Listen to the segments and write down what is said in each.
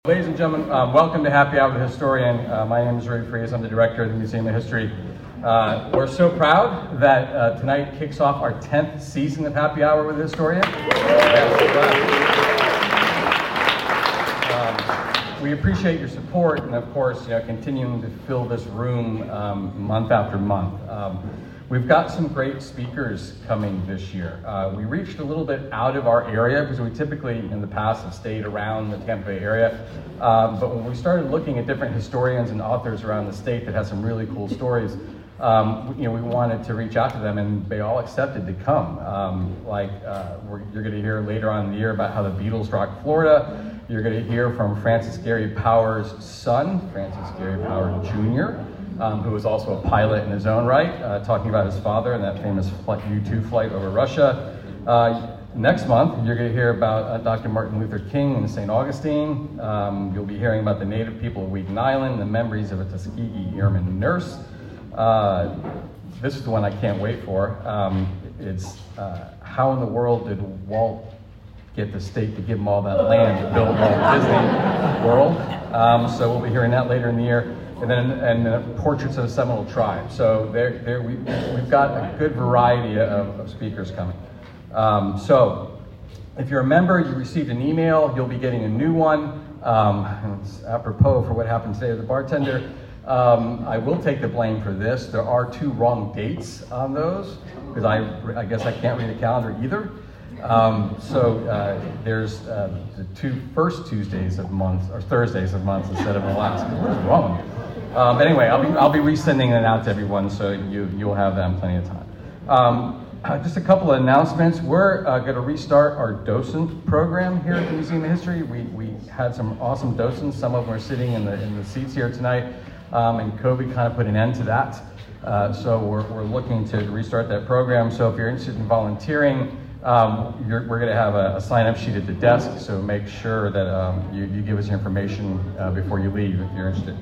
Ladies and gentlemen, welcome to Happy Hour with the Historian. My name is Ray Fries. I'm the director of the Museum of History. We're so proud that tonight kicks off our 10th season of Happy Hour with the Historian. We appreciate your support and, of course, continuing to fill this room month after month. We've got some great speakers coming this year. We reached a little bit out of our area because we typically in the past have stayed around the Tampa Bay area. But when we started looking at different historians and authors around the state that have some really cool stories, we wanted to reach out to them, and they all accepted to come. You're going to hear later on in the year about how the Beatles rocked Florida. You're going to hear from Francis Gary Powers' son, Francis Gary Powers Jr., who was also a pilot in his own right, talking about his father and that famous U-2 flight over Russia. Next month, you're going to hear about Dr. Martin Luther King and St. Augustine. You'll be hearing about the native people of Wheaton Island, the memories of a Tuskegee Airman nurse. This is the one I can't wait for. It's how in the world did Walt get the state to give him all that land to build Walt Disney World? So we'll be hearing that later in the year. And then portraits of the Seminole tribe. So we've got a good variety of speakers coming. So if you're a member, you received an email, you'll be getting a new one. It's apropos for what happened today with the bartender. I will take the blame for this. There are two wrong dates on those, because I guess I can't read the calendar either. There's the two first Tuesdays of months, or Thursdays of months instead of the last. What is wrong? But anyway, I'll be resending it out to everyone, so you'll have that in plenty of time. Just a couple of announcements. We're going to restart our docent program here at the Museum of History. We had some awesome docents. Some of them are sitting in the seats here tonight, and COVID kind of put an end to that. So we're looking to restart that program. So if you're interested in volunteering, we're going to have a sign-up sheet at the desk. So make sure that you give us your information before you leave if you're interested.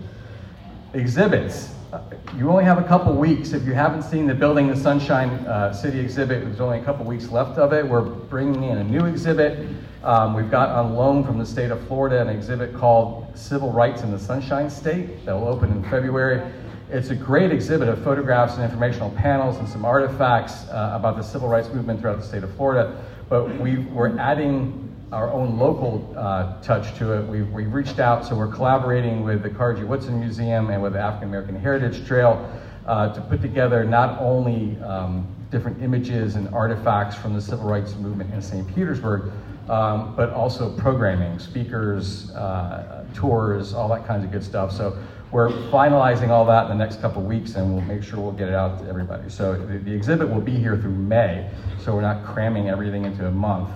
Exhibits. You only have a couple weeks. If you haven't seen the Building the Sunshine City exhibit, there's only a couple weeks left of it. We're bringing in a new exhibit. We've got on loan from the state of Florida an exhibit called Civil Rights in the Sunshine State that will open in February. It's a great exhibit of photographs and informational panels and some artifacts about the civil rights movement throughout the state of Florida. But we're adding our own local touch to it. We've reached out, so we're collaborating with the Carnegie Woodson Museum and with the African American Heritage Trail to put together not only different images and artifacts from the civil rights movement in St. Petersburg, but also programming, speakers, tours, all that kinds of good stuff. So we're finalizing all that in the next couple of weeks, and we'll make sure we'll get it out to everybody. So the exhibit will be here through May, so we're not cramming everything into a month,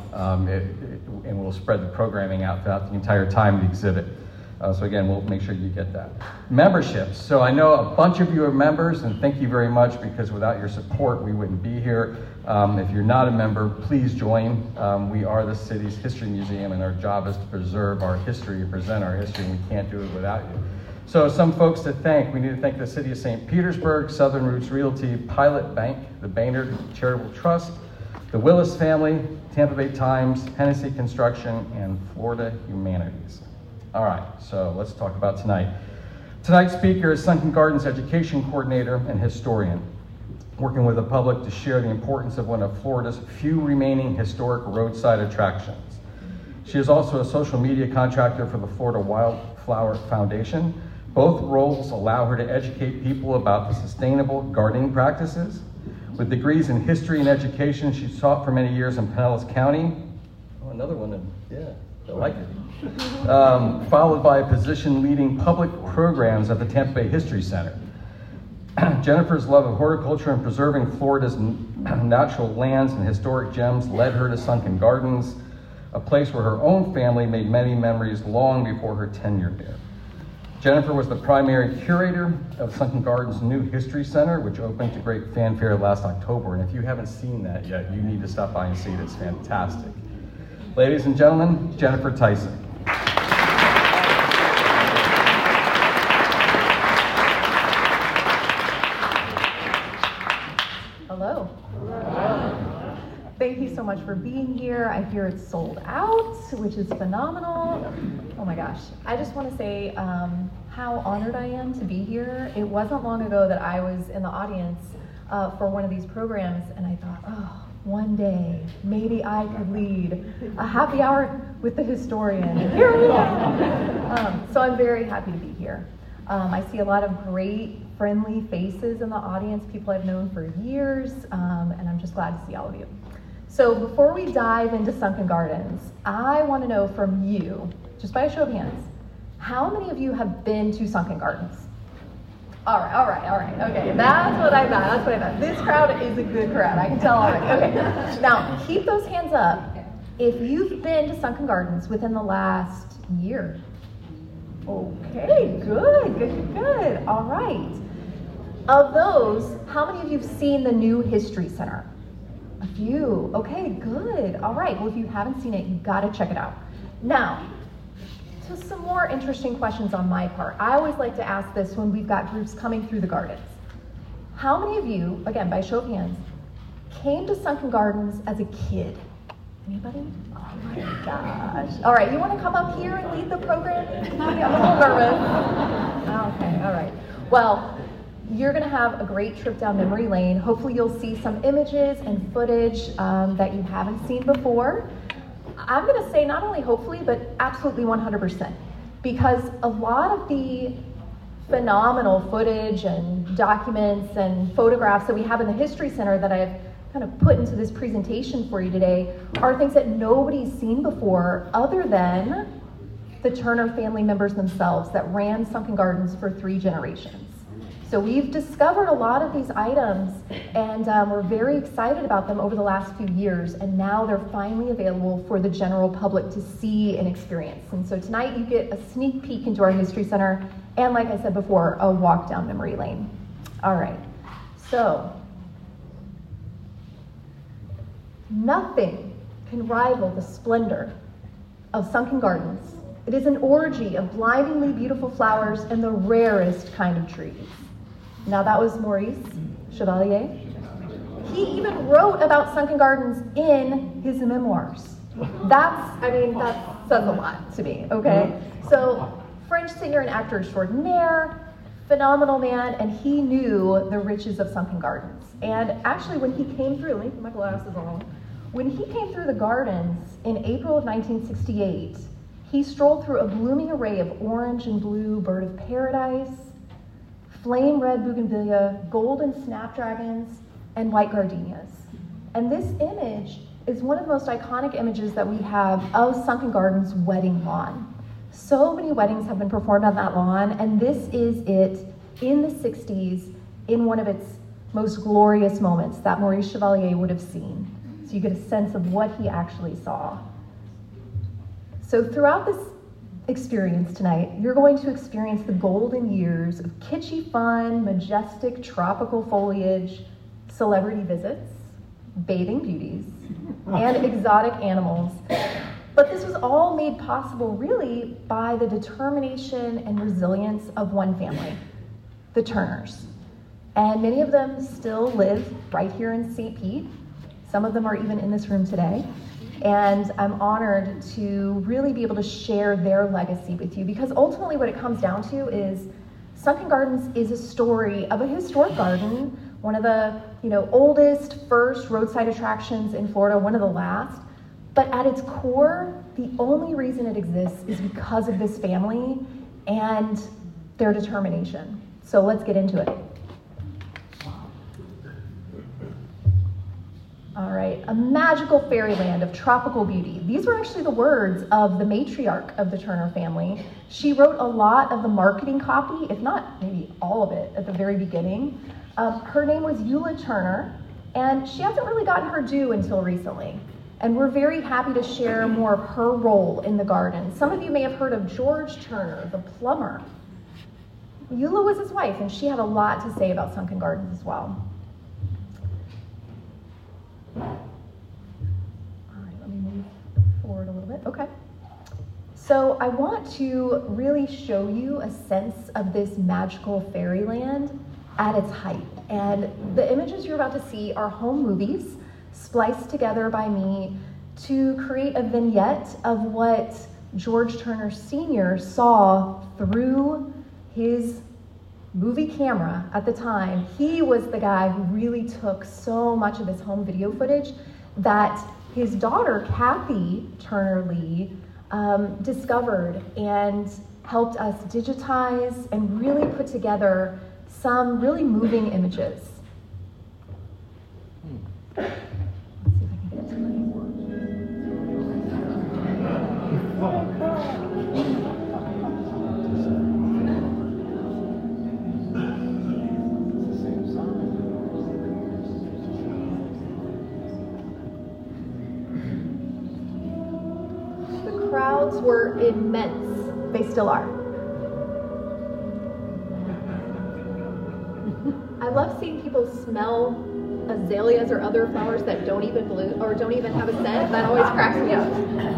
and we'll spread the programming out throughout the entire time of the exhibit. So again, we'll make sure you get that. Memberships. So I know a bunch of you are members, and thank you very much, because without your support, we wouldn't be here. If you're not a member, please join. We are the city's history museum, and our job is to preserve our history and present our history, and we can't do it without you. So some folks to thank. We need to thank the City of St. Petersburg, Southern Roots Realty, Pilot Bank, the Baynard Charitable Trust, the Willis family, Tampa Bay Times, Hennessy Construction, and Florida Humanities. All right, so let's talk about tonight. Tonight's speaker is Sunken Gardens Education Coordinator and Historian, working with the public to share the importance of one of Florida's few remaining historic roadside attractions. She is also a social media contractor for the Florida Wildflower Foundation. Both roles allow her to educate people about the sustainable gardening practices. With degrees in history and education, she taught for many years in Pinellas County. Oh, another one, yeah, I like it. Followed by a position leading public programs at the Tampa Bay History Center. Jennifer's love of horticulture and preserving Florida's natural lands and historic gems led her to Sunken Gardens, a place where her own family made many memories long before her tenure there. Jennifer was the primary curator of Sunken Gardens' new History Center, which opened to great fanfare last October. And if you haven't seen that yet, you need to stop by and see it. It's fantastic. Ladies and gentlemen, Jennifer Tyson. Hello. Thank you so much for being here. I hear it's sold out, which is phenomenal. Oh my gosh. I just want to say how honored I am to be here. It wasn't long ago that I was in the audience for one of these programs, and I thought, oh, one day, maybe I could lead a happy hour with the historian. And here we are. So I'm very happy to be here. I see a lot of great, friendly faces in the audience, people I've known for years, and I'm just glad to see all of you. So before we dive into Sunken Gardens, I want to know from you, just by a show of hands, how many of you have been to Sunken Gardens? All right. Okay, that's what I thought. This crowd is a good crowd. I can tell already. Okay, now keep those hands up if you've been to Sunken Gardens within the last year. Okay, good. All right. Of those, how many of you have seen the new History Center? A few. Okay, good. All right. Well, if you haven't seen it, you've got to check it out. Now, to some more interesting questions on my part. I always like to ask this when we've got groups coming through the gardens. How many of you, again, by show of hands, came to Sunken Gardens as a kid? Anybody? Oh my gosh. All right, you want to come up here and lead the program? I'm a little nervous. Okay, all right. Well, you're going to have a great trip down memory lane. Hopefully you'll see some images and footage that you haven't seen before. I'm going to say not only hopefully, but absolutely 100%. Because a lot of the phenomenal footage and documents and photographs that we have in the History Center that I've kind of put into this presentation for you today are things that nobody's seen before other than the Turner family members themselves that ran Sunken Gardens for 3 generations. So we've discovered a lot of these items, and we're very excited about them over the last few years, and now they're finally available for the general public to see and experience. And so tonight you get a sneak peek into our History Center, and like I said before, a walk down memory lane. All right, so nothing can rival the splendor of Sunken Gardens. It is an orgy of blindingly beautiful flowers and the rarest kind of trees. Now that was Maurice Chevalier. He even wrote about Sunken Gardens in his memoirs. That says a lot to me, okay? So, French singer and actor extraordinaire, phenomenal man, and he knew the riches of Sunken Gardens. And actually when he came through, let me put my glasses on. When he came through the gardens in April of 1968, he strolled through a blooming array of orange and blue bird of paradise, flame red bougainvillea, golden snapdragons, and white gardenias. And this image is one of the most iconic images that we have of Sunken Gardens' wedding lawn. So many weddings have been performed on that lawn, and this is it in the 60s in one of its most glorious moments that Maurice Chevalier would have seen. So you get a sense of what he actually saw. So throughout this experience tonight, you're going to experience the golden years of kitschy fun, majestic tropical foliage, celebrity visits, bathing beauties, and exotic animals. But this was all made possible really by the determination and resilience of one family, the Turners. And many of them still live right here in St. Pete. Some of them are even in this room today. And I'm honored to really be able to share their legacy with you, because ultimately what it comes down to is Sunken Gardens is a story of a historic garden, one of the oldest, first roadside attractions in Florida, one of the last. But at its core, the only reason it exists is because of this family and their determination. So let's get into it. All right, a magical fairyland of tropical beauty. These were actually the words of the matriarch of the Turner family. She wrote a lot of the marketing copy, if not maybe all of it, at the very beginning. Her name was Eula Turner, and she hasn't really gotten her due until recently. And we're very happy to share more of her role in the garden. Some of you may have heard of George Turner, the plumber. Eula was his wife, and she had a lot to say about Sunken Gardens as well. All right, let me move forward a little bit. Okay. So I want to really show you a sense of this magical fairyland at its height. And the images you're about to see are home movies spliced together by me to create a vignette of what George Turner Sr. saw through his movie camera at the time. He was the guy who really took so much of this home video footage that his daughter, Kathy Turner Lee, discovered and helped us digitize and really put together some really moving images. Let's see if I can get to my The crowds were immense. They still are. I love seeing people smell azaleas or other flowers that don't even bloom or don't even have a scent. That always cracks me up.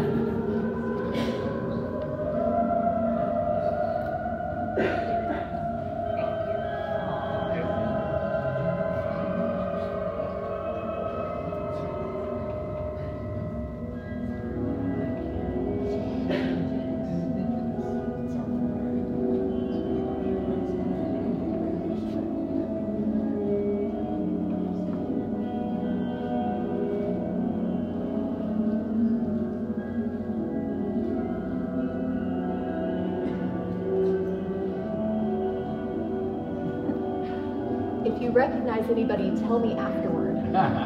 If you recognize anybody, tell me afterward.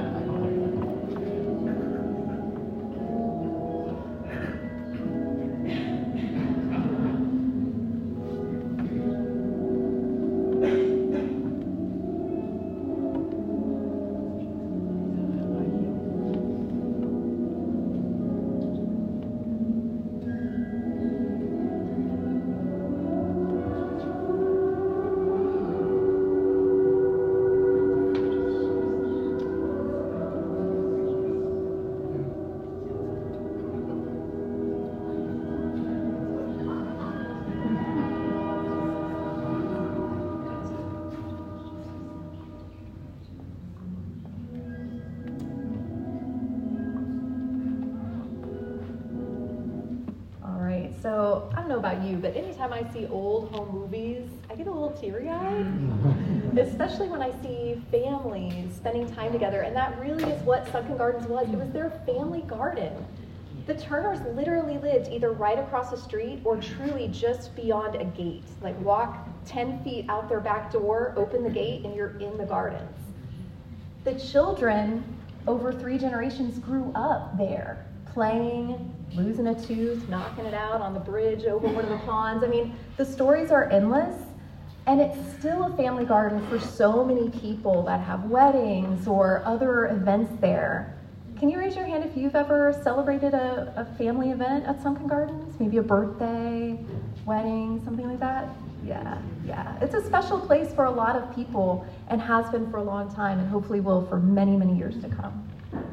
So, I don't know about you, but anytime I see old home movies, I get a little teary-eyed, especially when I see families spending time together, and that really is what Sunken Gardens was. It was their family garden. The Turners literally lived either right across the street or truly just beyond a gate. Like walk 10 feet out their back door, open the gate, and you're in the gardens. The children, over 3 generations, grew up there, playing, losing a tooth, knocking it out on the bridge over one of the ponds. I mean, the stories are endless, and it's still a family garden for so many people that have weddings or other events there. Can you raise your hand if you've ever celebrated a family event at Sunken Gardens? Maybe a birthday, wedding, something like that? Yeah. It's a special place for a lot of people and has been for a long time and hopefully will for many, many years to come.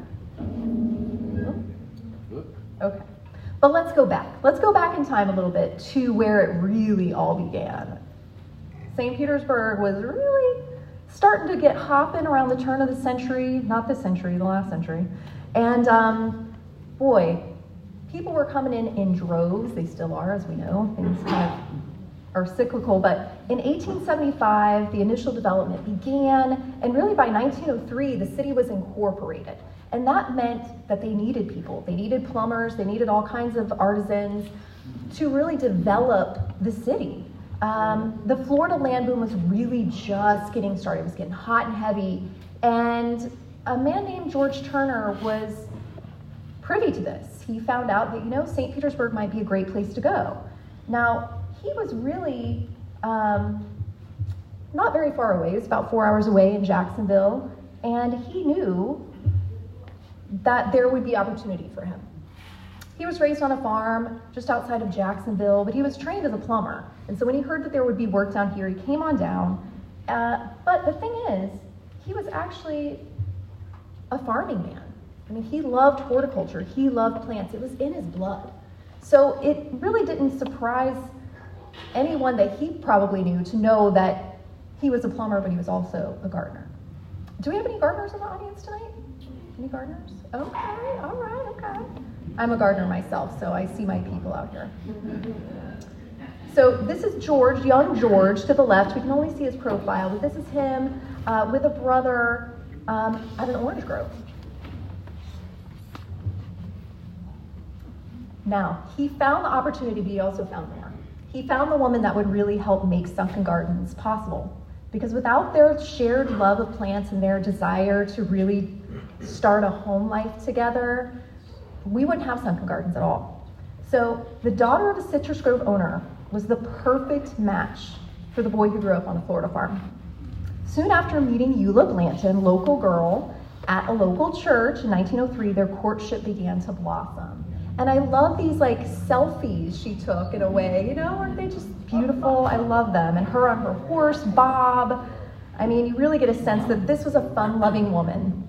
Okay, but let's go back. Let's go back in time a little bit to where it really all began. St. Petersburg was really starting to get hopping around the turn of the century, not this century, the last century. And boy, people were coming in droves. They still are, as we know. Things kind of are cyclical, but in 1875, the initial development began, and really by 1903, the city was incorporated. And that meant that they needed people. They needed plumbers, they needed all kinds of artisans to really develop the city. The Florida land boom was really just getting started. It was getting hot and heavy. And a man named George Turner was privy to this. He found out that, St. Petersburg might be a great place to go. Now, he was really not very far away. It was about 4 hours away in Jacksonville. And he knew that there would be opportunity for him. He was raised on a farm just outside of Jacksonville, but he was trained as a plumber. And so when he heard that there would be work down here, he came on down. But the thing is, he was actually a farming man. I mean, he loved horticulture. He loved plants. It was in his blood. So it really didn't surprise anyone that he probably knew to know that he was a plumber, but he was also a gardener. Do we have any gardeners in the audience tonight? Any gardeners? Okay, all right, okay. I'm a gardener myself, so I see my people out here. So this is George, young George, to the left. We can only see his profile, but this is him with a brother at an orange grove. Now, he found the opportunity, but he also found more. He found the woman that would really help make Sunken Gardens possible. Because without their shared love of plants and their desire to really start a home life together, we wouldn't have Sunken Gardens at all. So the daughter of a citrus grove owner was the perfect match for the boy who grew up on a Florida farm. Soon after meeting Eula Blanton, local girl, at a local church in 1903, their courtship began to blossom. And I love these like selfies she took in a way, aren't they just beautiful? I love them. And her on her horse, Bob. I mean, you really get a sense that this was a fun-loving woman.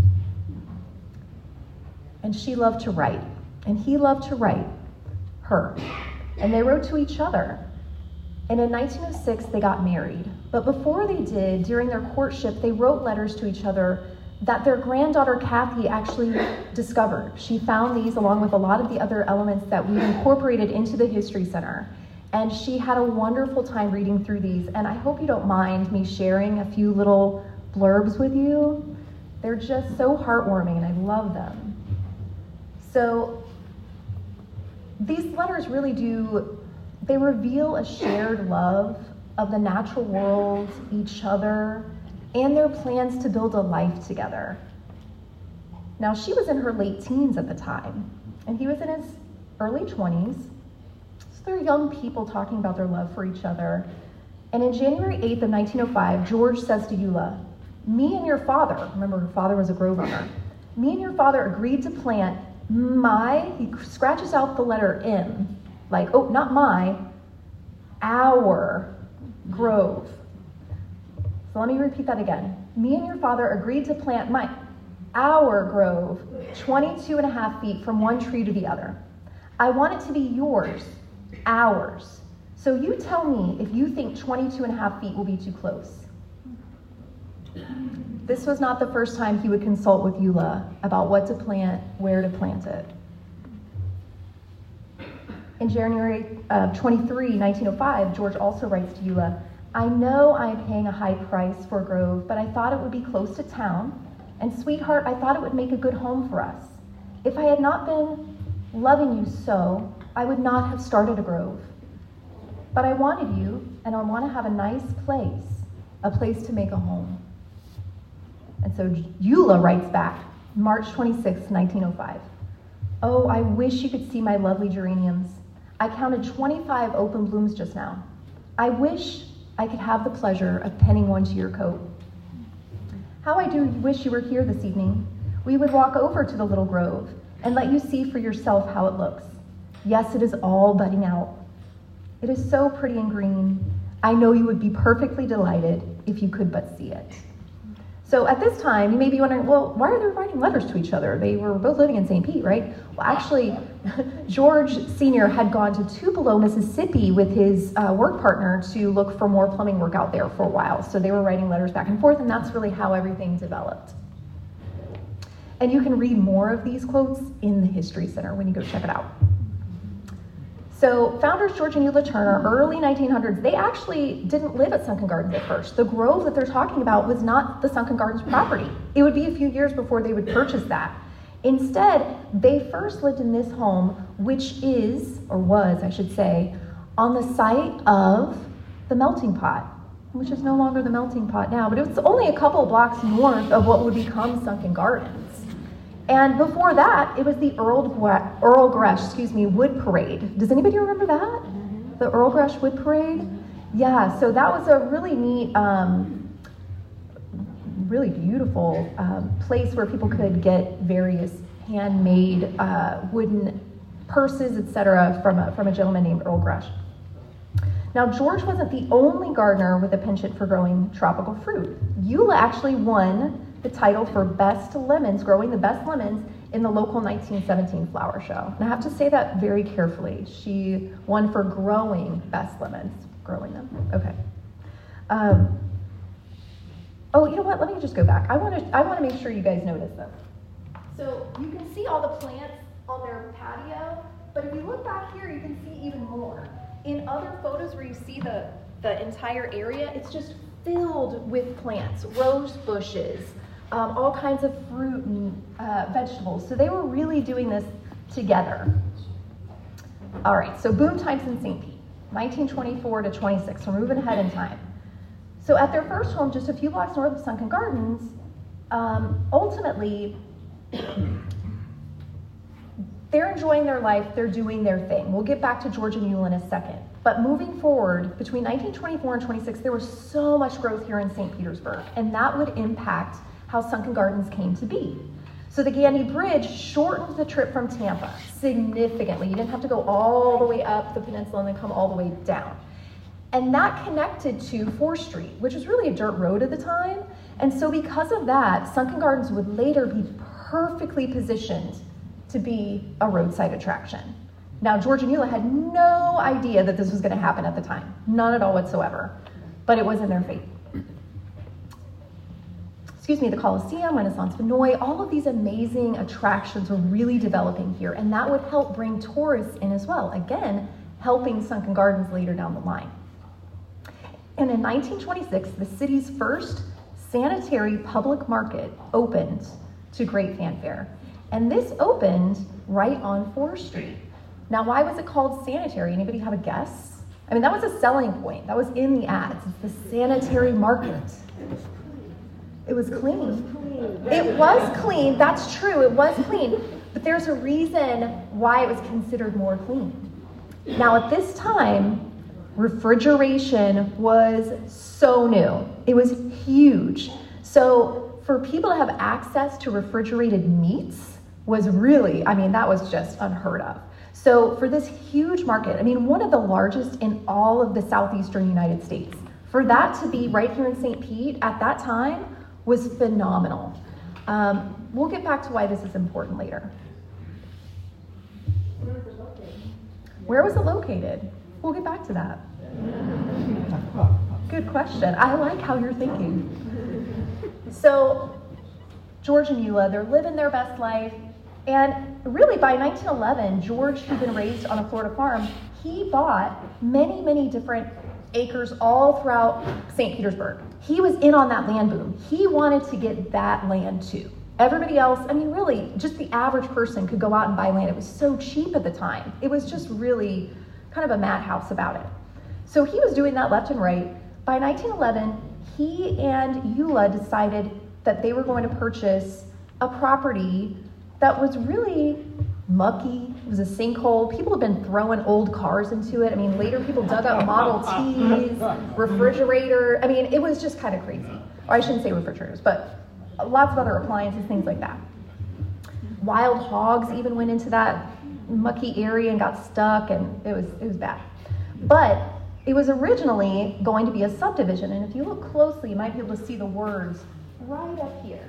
And she loved to write. And he loved to write her. And they wrote to each other. And in 1906, they got married. But before they did, during their courtship, they wrote letters to each other that their granddaughter Kathy actually discovered. She found these along with a lot of the other elements that we've incorporated into the History Center. And she had a wonderful time reading through these. And I hope you don't mind me sharing a few little blurbs with you. They're just so heartwarming and I love them. So these letters really they reveal a shared love of the natural world, each other, and their plans to build a life together. Now, she was in her late teens at the time, and he was in his early 20s. So they're young people talking about their love for each other. And in January 8th of 1905, George says to Eula, me and your father, remember her father was a grove owner, me and your father agreed to plant he scratches out the letter M, like, oh, not our grove. So let me repeat that again. Me and your father agreed to plant our grove 22 and a half feet from one tree to the other. I want it to be yours, ours. So you tell me if you think 22 and a half feet will be too close. This was not the first time he would consult with Eula about what to plant, where to plant it. In January 23, 1905, George also writes to Eula, I know I am paying a high price for a grove, but I thought it would be close to town. And sweetheart, I thought it would make a good home for us. If I had not been loving you so, I would not have started a grove. But I wanted you, and I want to have a nice place, a place to make a home. And so Eula writes back, March 26, 1905. Oh, I wish you could see my lovely geraniums. I counted 25 open blooms just now. I wish I could have the pleasure of penning one to your coat. How I do wish you were here this evening. We would walk over to the little grove and let you see for yourself how it looks. Yes, it is all budding out. It is so pretty and green. I know you would be perfectly delighted if you could but see it. So at this time, you may be wondering, well, why are they writing letters to each other? They were both living in St. Pete, right? Well, actually, George Sr. had gone to Tupelo, Mississippi with his work partner to look for more plumbing work out there for a while. So they were writing letters back and forth, and that's really how everything developed. And you can read more of these quotes in the History Center when you go check it out. So founders George and Eula Turner, early 1900s, they actually didn't live at Sunken Gardens at first. The grove that they're talking about was not the Sunken Gardens property. It would be a few years before they would purchase that. Instead, they first lived in this home, which is, or was, I should say, on the site of the Melting Pot, which is no longer the Melting Pot now, but it was only a couple of blocks north of what would become Sunken Gardens. And before that, it was the Earl Gresh, Wood Parade. Does anybody remember that? Mm-hmm. The Earl Gresh Wood Parade? Yeah, so that was a really neat, really beautiful place where people could get various handmade wooden purses, etc., from a gentleman named Earl Gresh. Now, George wasn't the only gardener with a penchant for growing tropical fruit. Eula actually won the title for growing the best lemons in the local 1917 flower show. And I have to say that very carefully. She won for growing best lemons, growing them. Okay. Oh, you know what? Let me just go back. I want to make sure you guys notice this. So you can see all the plants on their patio. But if you look back here, you can see even more. In other photos where you see the entire area, it's just filled with plants, rose bushes, all kinds of fruit and vegetables. So they were really doing this together. All right, so boom times in St. Pete, 1924 to 26. We're moving ahead in time. So at their first home, just a few blocks north of Sunken Gardens, ultimately, they're enjoying their life, they're doing their thing. We'll get back to George and Eula in a second. But moving forward, between 1924 and 26, there was so much growth here in St. Petersburg, and that would impact how Sunken Gardens came to be. So the Gandy Bridge shortened the trip from Tampa significantly. You didn't have to go all the way up the peninsula and then come all the way down. And that connected to 4th Street, which was really a dirt road at the time. And so because of that, Sunken Gardens would later be perfectly positioned to be a roadside attraction. Now, George and Eula had no idea that this was going to happen at the time. None at all whatsoever. But it was in their fate. The Colosseum, Renaissance Vinoy, all of these amazing attractions were really developing here, and that would help bring tourists in as well, again, helping Sunken Gardens later down the line. And in 1926, the city's first sanitary public market opened to great fanfare. And this opened right on 4th Street. Now, why was it called sanitary? Anybody have a guess? I mean, that was a selling point. That was in the ads. It's the sanitary market. It was clean. It was clean. That's true. It was clean. But there's a reason why it was considered more clean. Now, at this time, refrigeration was so new. It was huge. So for people to have access to refrigerated meats was really, that was just unheard of. So for this huge market, one of the largest in all of the southeastern United States, for that to be right here in St. Pete at that time was phenomenal. We'll get back to why this is important later. Where was it located? We'll get back to that. Good question. I like how you're thinking. So George and Eula, they're living their best life. And really by 1911, George, who'd been raised on a Florida farm, he bought many, many different acres all throughout St. Petersburg. He was in on that land boom. He wanted to get that land too. Everybody else, really, just the average person could go out and buy land. It was so cheap at the time. It was just really kind of a madhouse about it. So he was doing that left and right. By 1911, he and Eula decided that they were going to purchase a property that was really mucky. It was a sinkhole. People have been throwing old cars into it. Later people dug up Model Ts, refrigerator. It was just kind of crazy. Or I shouldn't say refrigerators, but lots of other appliances, things like that. Wild hogs even went into that mucky area and got stuck, and it was bad. But it was originally going to be a subdivision, and if you look closely, you might be able to see the words right up here.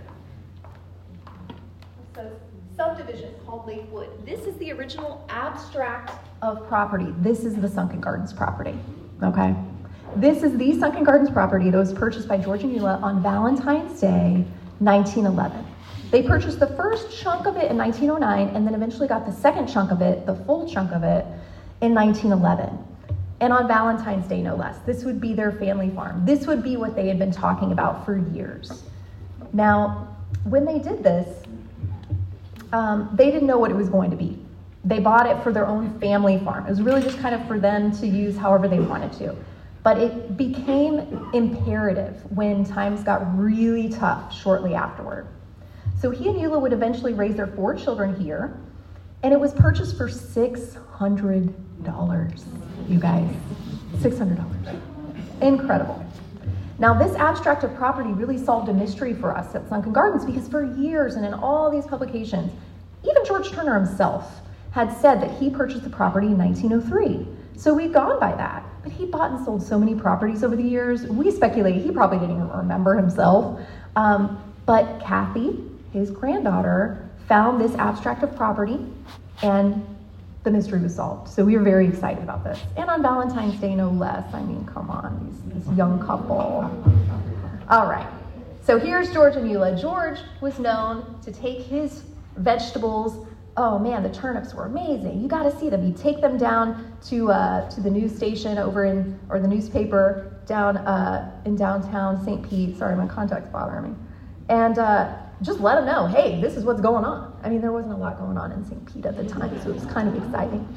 It says subdivision called Lakewood. This is the original abstract of property. This is the Sunken Gardens property, okay? This is the Sunken Gardens property that was purchased by George and Eula on Valentine's Day, 1911. They purchased the first chunk of it in 1909 and then eventually got the second chunk of it, the full chunk of it, in 1911. And on Valentine's Day, no less. This would be their family farm. This would be what they had been talking about for years. Now, when they did this, they didn't know what it was going to be. They bought it for their own family farm. It was really just kind of for them to use however they wanted to. But it became imperative when times got really tough shortly afterward. So he and Eula would eventually raise their 4 children here, and it was purchased for $600, you guys. $600. Incredible. Now, this abstract of property really solved a mystery for us at Sunken Gardens, because for years and in all these publications, even George Turner himself had said that he purchased the property in 1903. So we've gone by that. But he bought and sold so many properties over the years. We speculate he probably didn't even remember himself. But Kathy, his granddaughter, found this abstract of property, and the mystery was solved. So we were very excited about this. And on Valentine's Day, no less. Come on, this young couple. All right. So here's George and Eula. George was known to take his vegetables oh man, the turnips were amazing. You got to see them. You take them down to the news station or the newspaper down in downtown St. Pete. Sorry, my contact's bothering me. And just let them know, hey, this is what's going on. I mean, there wasn't a lot going on in St. Pete at the time, so it was kind of exciting.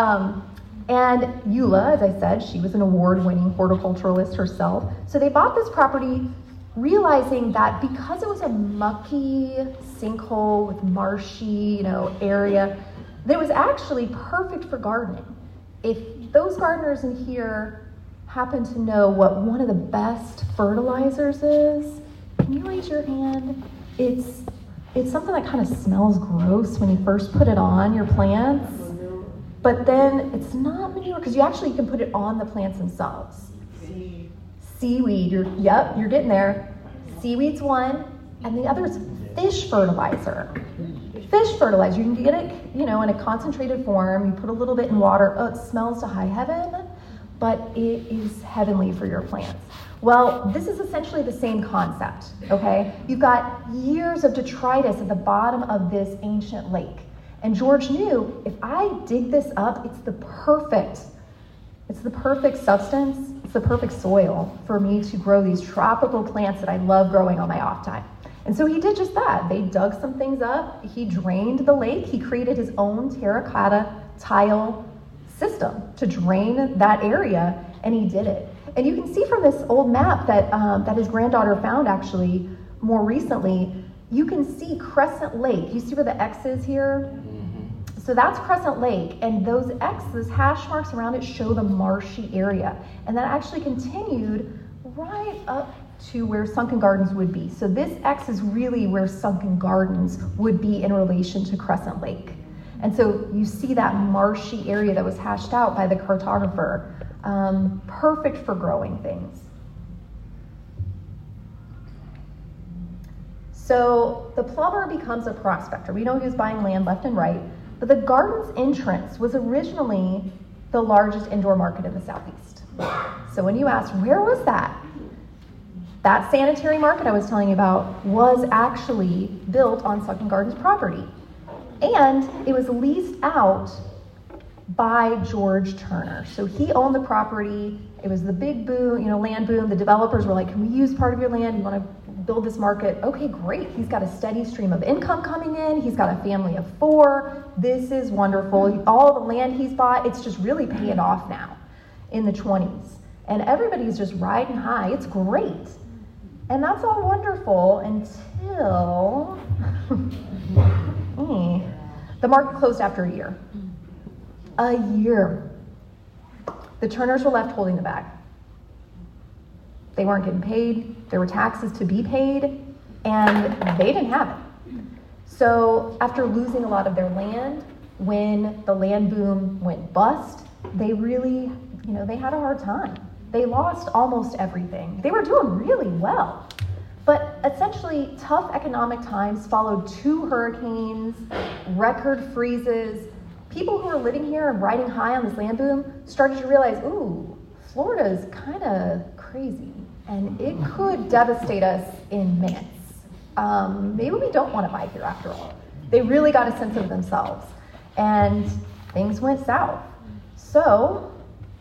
And Eula, as I said, she was an award-winning horticulturalist herself. So they bought this property realizing that because it was a mucky sinkhole with marshy, area, that it was actually perfect for gardening. If those gardeners in here happen to know what one of the best fertilizers is, can you raise your hand? It's something that kind of smells gross when you first put it on your plants, but then it's not manure because you can put it on the plants themselves. Seaweed, you're getting there. Seaweed's one, and the other is fish fertilizer. Fish fertilizer, you can get it, in a concentrated form. You put a little bit in water. Oh, it smells to high heaven, but it is heavenly for your plants. Well, this is essentially the same concept, okay? You've got years of detritus at the bottom of this ancient lake. And George knew, if I dig this up, it's the perfect substance, it's the perfect soil for me to grow these tropical plants that I love growing on my off time. And so he did just that. They dug some things up, he drained the lake, he created his own terracotta tile system to drain that area, and he did it. And you can see from this old map that his granddaughter found actually more recently, you can see Crescent Lake. You see where the X is here? Mm-hmm. So that's Crescent Lake, and those X's, hash marks around it, show the marshy area. And that actually continued right up to where Sunken Gardens would be. So this X is really where Sunken Gardens would be in relation to Crescent Lake. And so you see that marshy area that was hashed out by the cartographer. Perfect for growing things. So the plumber becomes a prospector. We know he was buying land left and right, but the garden's entrance was originally the largest indoor market in the Southeast. So when you ask, where was that? That sanitary market I was telling you about was actually built on Sunken Gardens property. And it was leased out by George Turner. So he owned the property. It was the big boom, land boom. The developers were like, can we use part of your land? You want to build this market? Okay, great. He's got a steady stream of income coming in. He's got a family of 4. This is wonderful. All the land he's bought, it's just really paying off now in the 20s. And everybody's just riding high. It's great. And that's all wonderful until the market closed after a year. A year. The Turners were left holding the bag. They weren't getting paid. There were taxes to be paid, and they didn't have it. So after losing a lot of their land, when the land boom went bust, they really, they had a hard time. They lost almost everything. They were doing really well. But essentially, tough economic times followed 2 hurricanes, record freezes. People who were living here and riding high on this land boom started to realize, ooh, Florida's kind of crazy, and it could devastate us in minutes. Maybe we don't want to buy here after all. They really got a sense of themselves, and things went south. So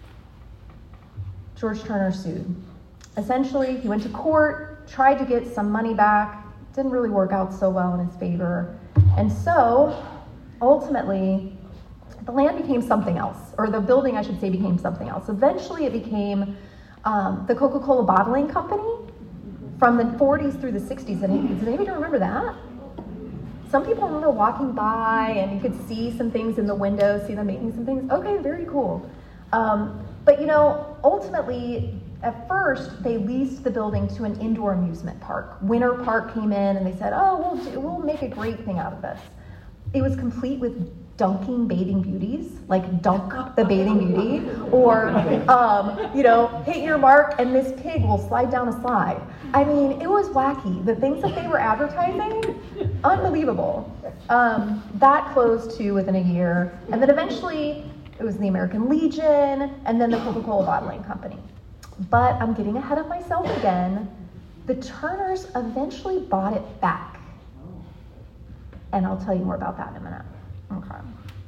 George Turner sued. Essentially, he went to court, tried to get some money back, didn't really work out so well in his favor. And so, ultimately, the land became something else, or the building, I should say, became something else. Eventually, it became the Coca-Cola bottling company from the 40s through the 60s. And does anybody remember that? Some people remember walking by, and you could see some things in the window, see them making some things. Okay, very cool. But ultimately, at first, they leased the building to an indoor amusement park. Winter Park came in, and they said, oh, we'll make a great thing out of this. It was complete with dunking bathing beauties, like Dunk the Bathing Beauty, or, hit your mark, and this pig will slide down a slide. I mean, it was wacky. The things that they were advertising, unbelievable. That closed too within a year. And then eventually, it was the American Legion, and then the Coca-Cola bottling company. But I'm getting ahead of myself again. The Turners eventually bought it back. And I'll tell you more about that in a minute. Okay.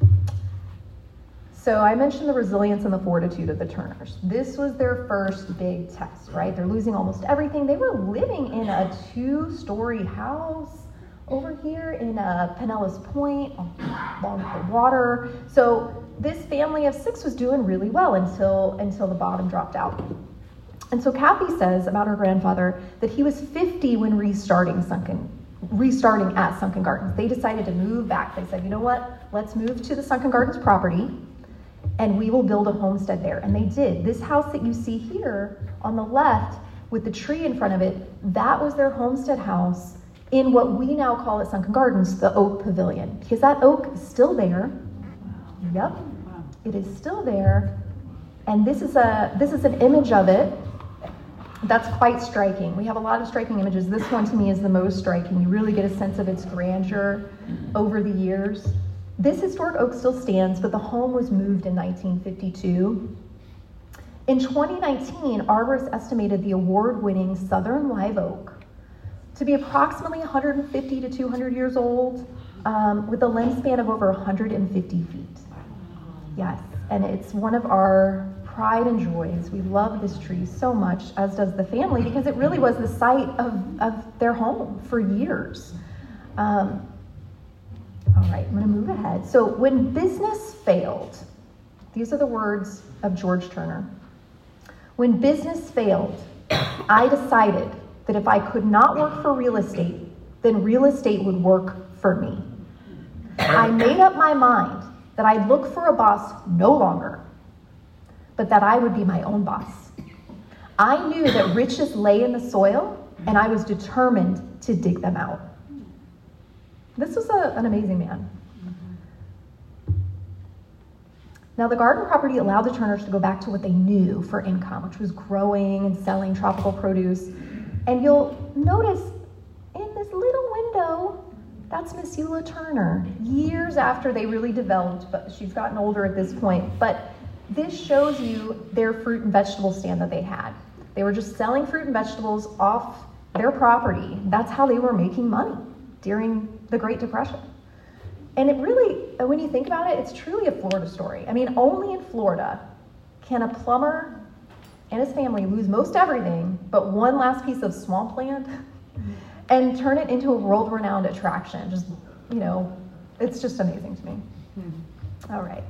So I mentioned the resilience and the fortitude of the Turners. This was their first big test, right? They're losing almost everything. They were living in a 2-story house over here in Pinellas Point along the water. So this family of 6 was doing really well until the bottom dropped out. And so Kathy says about her grandfather that he was 50 when restarting at Sunken Gardens. They decided to move back. They said, you know what? Let's move to the Sunken Gardens property and we will build a homestead there. And they did. This house that you see here on the left with the tree in front of it, that was their homestead house in what we now call at Sunken Gardens, the Oak Pavilion. Because that oak is still there. Yep, it is still there. And this is an image of it that's quite striking. We have a lot of striking images. This one to me is the most striking. You really get a sense of its grandeur over the years. This historic oak still stands, but the home was moved in 1952. In 2019, arborists estimated the award-winning Southern Live Oak to be approximately 150 to 200 years old, with a limb span of over 150 feet. Yes, and it's one of our pride and joys. We love this tree so much, as does the family, because it really was the site of their home for years. All right, I'm going to move ahead. So when business failed, these are the words of George Turner. When business failed, I decided that if I could not work for real estate, then real estate would work for me. I made up my mind that I'd look for a boss no longer, but that I would be my own boss. I knew that riches lay in the soil, and I was determined to dig them out. This was an amazing man. Now, the garden property allowed the Turners to go back to what they knew for income, which was growing and selling tropical produce. And you'll notice in this little window, that's Miss Eula Turner, years after they really developed, but she's gotten older at this point. But this shows you their fruit and vegetable stand that they had. They were just selling fruit and vegetables off their property. That's how they were making money during the Great Depression. And it really, when you think about it, it's truly a Florida story. I mean, only in Florida can a plumber and his family lose most everything but one last piece of swamp land and turn it into a world-renowned attraction. Just, it's just amazing to me. All right.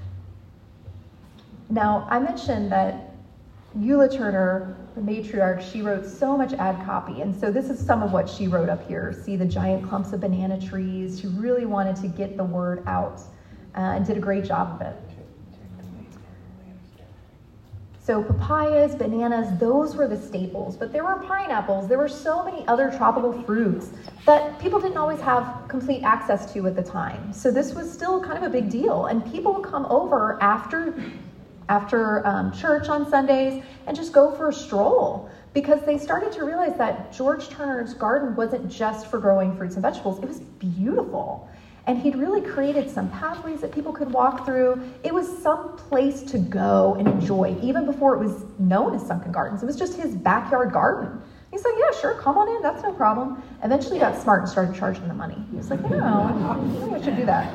Now, I mentioned that Eula Turner, the matriarch, she wrote so much ad copy, and so this is some of what she wrote up here. See the giant clumps of banana trees. She really wanted to get the word out and did a great job of it. So papayas, bananas, those were the staples, but there were pineapples. There were so many other tropical fruits that people didn't always have complete access to at the time. So this was still kind of a big deal, and people would come over after church on Sundays and just go for a stroll, because they started to realize that George Turner's garden wasn't just for growing fruits and vegetables. It was beautiful. And he'd really created some pathways that people could walk through. It was some place to go and enjoy, even before it was known as Sunken Gardens. It was just his backyard garden. He said, yeah, sure, come on in, that's no problem. Eventually he got smart and started charging them money. He was like, I think I should do that.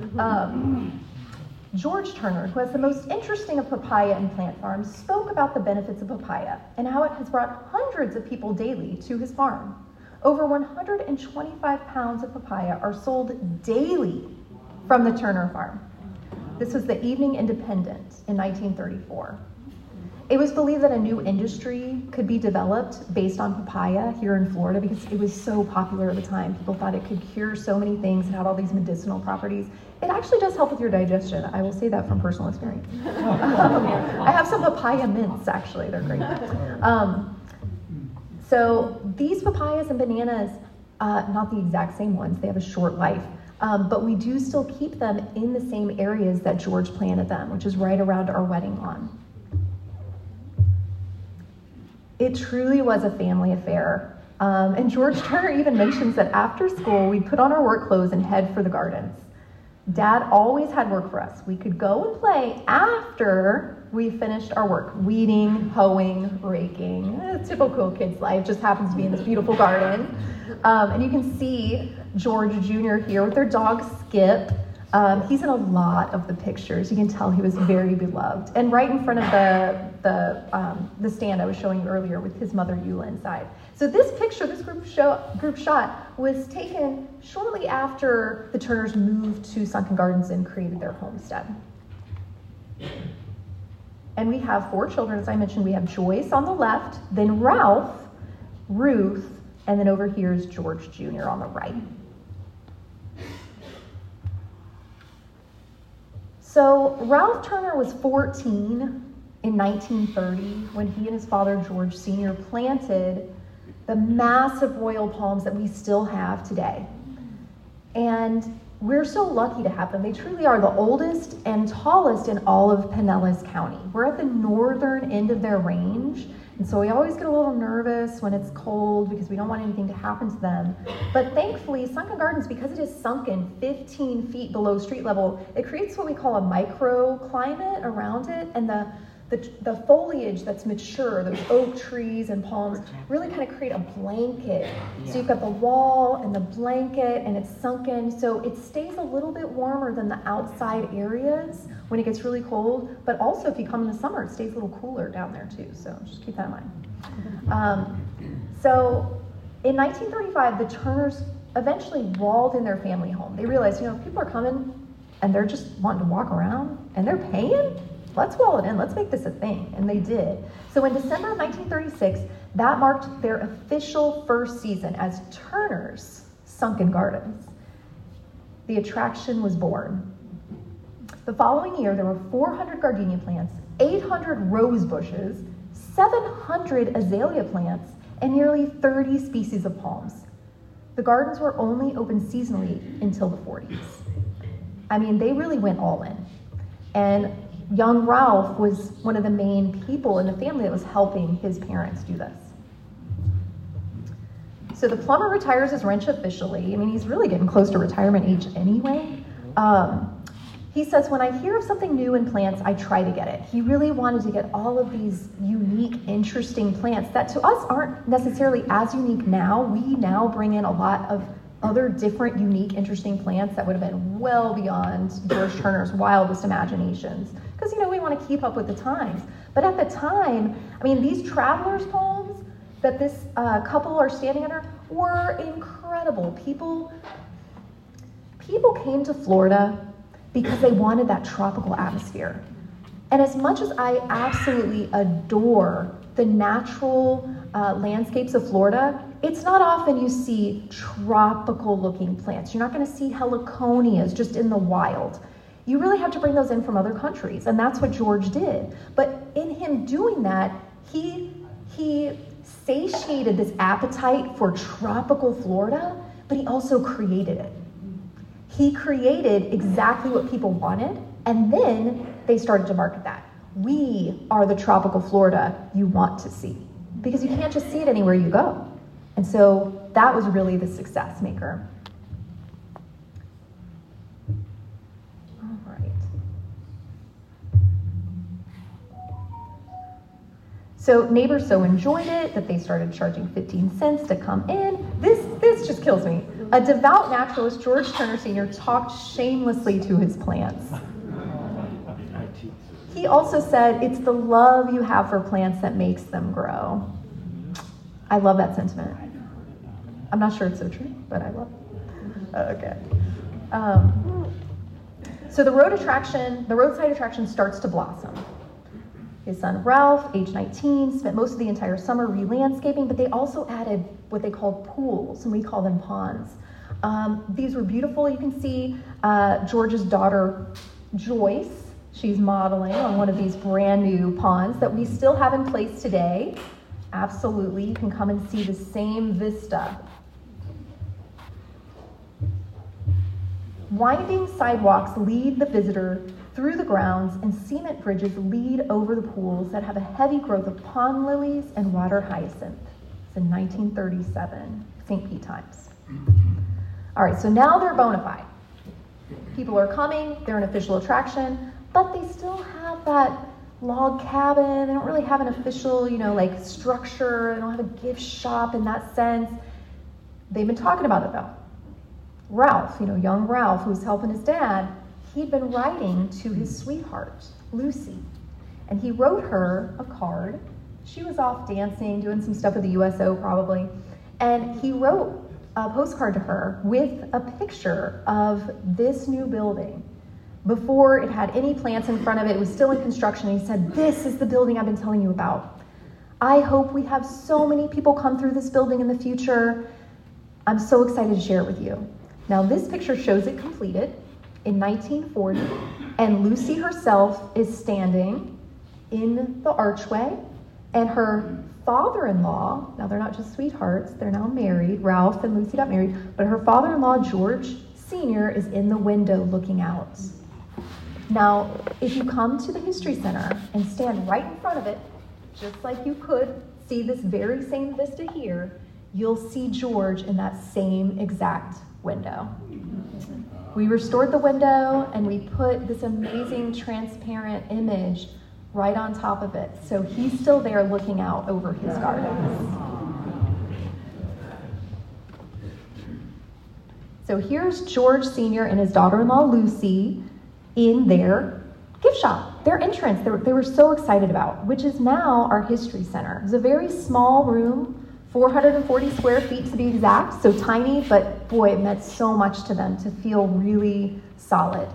George Turner, who has the most interesting of papaya and plant farms, spoke about the benefits of papaya and how it has brought hundreds of people daily to his farm. Over 125 pounds of papaya are sold daily from the Turner farm. This was the Evening Independent in 1934. It was believed that a new industry could be developed based on papaya here in Florida because it was so popular at the time. People thought it could cure so many things and had all these medicinal properties. It actually does help with your digestion. I will say that from personal experience. I have some papaya mints, actually. They're great. So these papayas and bananas, not the exact same ones, they have a short life, but we do still keep them in the same areas that George planted them, which is right around our wedding lawn. It truly was a family affair. And George Turner even mentions that after school, we'd put on our work clothes and head for the gardens. Dad always had work for us. We could go and play after we finished our work. Weeding, hoeing, raking. A typical kid's life, just happens to be in this beautiful garden. And you can see George Jr. here with their dog Skip. He's in a lot of the pictures. You can tell he was very beloved. And right in front of the stand I was showing you earlier with his mother Eula inside. So this picture, this group shot, was taken shortly after the Turners moved to Sunken Gardens and created their homestead. And we have 4 children, as I mentioned. We have Joyce on the left, then Ralph, Ruth, and then over here is George Jr. on the right. So Ralph Turner was 14 in 1930 when he and his father George Sr. planted the massive royal palms that we still have today. And we're so lucky to have them. They truly are the oldest and tallest in all of Pinellas County. We're at the northern end of their range, and so we always get a little nervous when it's cold because we don't want anything to happen to them. But thankfully, Sunken Gardens, because it is sunken 15 feet below street level, it creates what we call a microclimate around it, and the foliage that's mature, those oak trees and palms, really kind of create a blanket. So you've got the wall and the blanket, and it's sunken, so it stays a little bit warmer than the outside areas when it gets really cold. But also, if you come in the summer, it stays a little cooler down there too. So just keep that in mind. So in 1935, the Turners eventually walled in their family home. They realized, people are coming and they're just wanting to walk around and they're paying. Let's wall it in, let's make this a thing. And they did. So in December of 1936, that marked their official first season as Turner's Sunken Gardens. The attraction was born. The following year, there were 400 gardenia plants, 800 rose bushes, 700 azalea plants, and nearly 30 species of palms. The gardens were only open seasonally until the 40s. I mean, they really went all in. And young Ralph was one of the main people in the family that was helping his parents do this. So the plumber retires his wrench officially. I mean, he's really getting close to retirement age anyway. He says, when I hear of something new in plants, I try to get it. He really wanted to get all of these unique, interesting plants that to us aren't necessarily as unique now. We now bring in a lot of other different, unique, interesting plants that would have been well beyond George Turner's wildest imaginations. Because, we want to keep up with the times. But at the time, I mean, these traveler's palms that this couple are standing under were incredible. People came to Florida because they wanted that tropical atmosphere. And as much as I absolutely adore the natural landscapes of Florida, it's not often you see tropical looking plants. You're not going to see heliconias just in the wild. You really have to bring those in from other countries, and that's what George did. But in him doing that, he satiated this appetite for tropical Florida, but he also created it. He created exactly what people wanted, and then they started to market that. We are the tropical Florida you want to see, because you can't just see it anywhere you go. And so that was really the success maker. All right. So neighbors so enjoyed it that they started charging 15 cents to come in. This just kills me. A devout naturalist, George Turner Sr., talked shamelessly to his plants. He also said, it's the love you have for plants that makes them grow. I love that sentiment. I'm not sure it's so true, but I love it. Okay. So the roadside attraction starts to blossom. His son Ralph, age 19, spent most of the entire summer re-landscaping, but they also added what they called pools, and we call them ponds. These were beautiful. You can see George's daughter, Joyce. She's modeling on one of these brand new ponds that we still have in place today. Absolutely, you can come and see the same vista. Winding sidewalks lead the visitor through the grounds, and cement bridges lead over the pools that have a heavy growth of pond lilies and water hyacinth. It's in 1937, St. Pete Times. All right, so now they're bona fide. People are coming, they're an official attraction, but they still have that log cabin. They don't really have an official, structure. They don't have a gift shop in that sense. They've been talking about it though. Ralph, young Ralph, who's helping his dad, he'd been writing to his sweetheart, Lucy. And he wrote her a card. She was off dancing, doing some stuff at the USO probably. And he wrote a postcard to her with a picture of this new building. Before it had any plants in front of it, it was still in construction. And he said, "This is the building I've been telling you about. I hope we have so many people come through this building in the future. I'm so excited to share it with you." Now this picture shows it completed in 1940, and Lucy herself is standing in the archway, and her father-in-law, now they're not just sweethearts, they're now married, Ralph and Lucy got married, but her father-in-law, George Sr., is in the window looking out. Now, if you come to the History Center and stand right in front of it, just like you could see this very same vista here, you'll see George in that same exact window. We restored the window and we put this amazing transparent image right on top of it. So he's still there looking out over his gardens. So here's George Sr. and his daughter-in-law Lucy in their gift shop, their entrance they were so excited about, which is now our History Center. It's a very small room, 440 square feet to be exact, so tiny, but boy, it meant so much to them to feel really solid.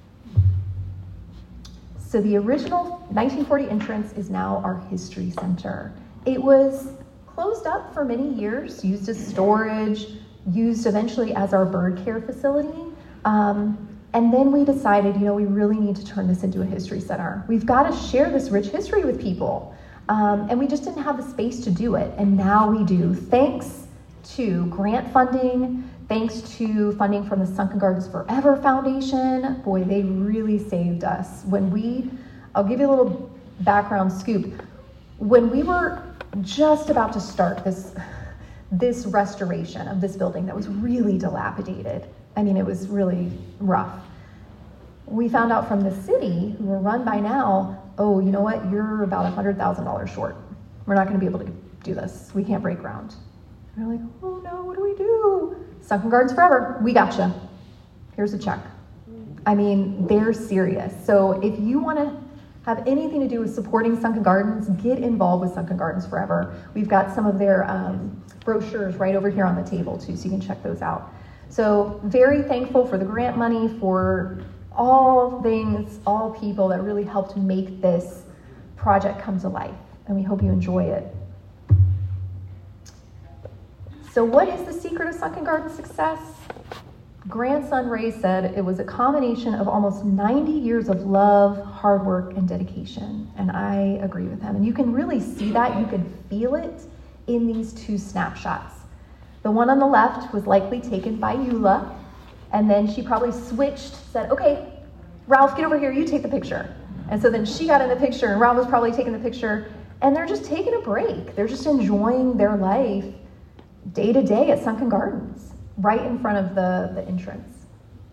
So the original 1940 entrance is now our History Center. It was closed up for many years, used as storage, used eventually as our bird care facility. And then we decided, we really need to turn this into a history center. We've got to share this rich history with people. And we just didn't have the space to do it. And now we do, thanks to grant funding, thanks to funding from the Sunken Gardens Forever Foundation. Boy, they really saved us. I'll give you a little background scoop. When we were just about to start this restoration of this building that was really dilapidated, it was really rough. We found out from the city, who were run by now, oh, you know what, you're about $100,000 short. We're not gonna be able to do this. We can't break ground. And we're like, oh no, what do we do? Sunken Gardens Forever, we gotcha. Here's a check. They're serious. So if you wanna have anything to do with supporting Sunken Gardens, get involved with Sunken Gardens Forever. We've got some of their brochures right over here on the table too, so you can check those out. So very thankful for the grant money, for all things, all people that really helped make this project come to life. And we hope you enjoy it. So what is the secret of Sunken Gardens success? Grandson Ray said it was a combination of almost 90 years of love, hard work, and dedication. And I agree with him. And you can really see that, you can feel it in these two snapshots. The one on the left was likely taken by Eula, and then she probably switched, said, okay, Ralph, get over here, you take the picture. And so then she got in the picture, and Ralph was probably taking the picture, and they're just taking a break. They're just enjoying their life day to day at Sunken Gardens, right in front of the entrance.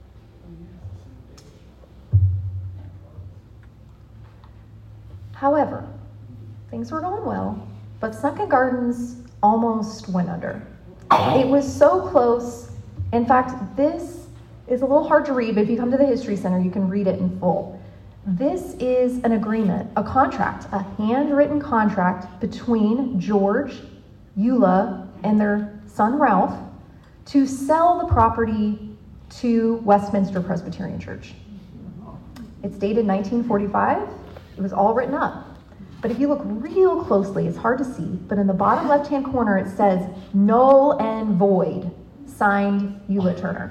However, things were going well, but Sunken Gardens almost went under. It was so close. In fact, this is a little hard to read, but if you come to the History Center, you can read it in full. This is an agreement, a contract, a handwritten contract between George, Eula, and their son Ralph to sell the property to Westminster Presbyterian Church. It's dated 1945. It was all written up. But if you look real closely, it's hard to see, but in the bottom left-hand corner, it says, null and void, signed Eula Turner.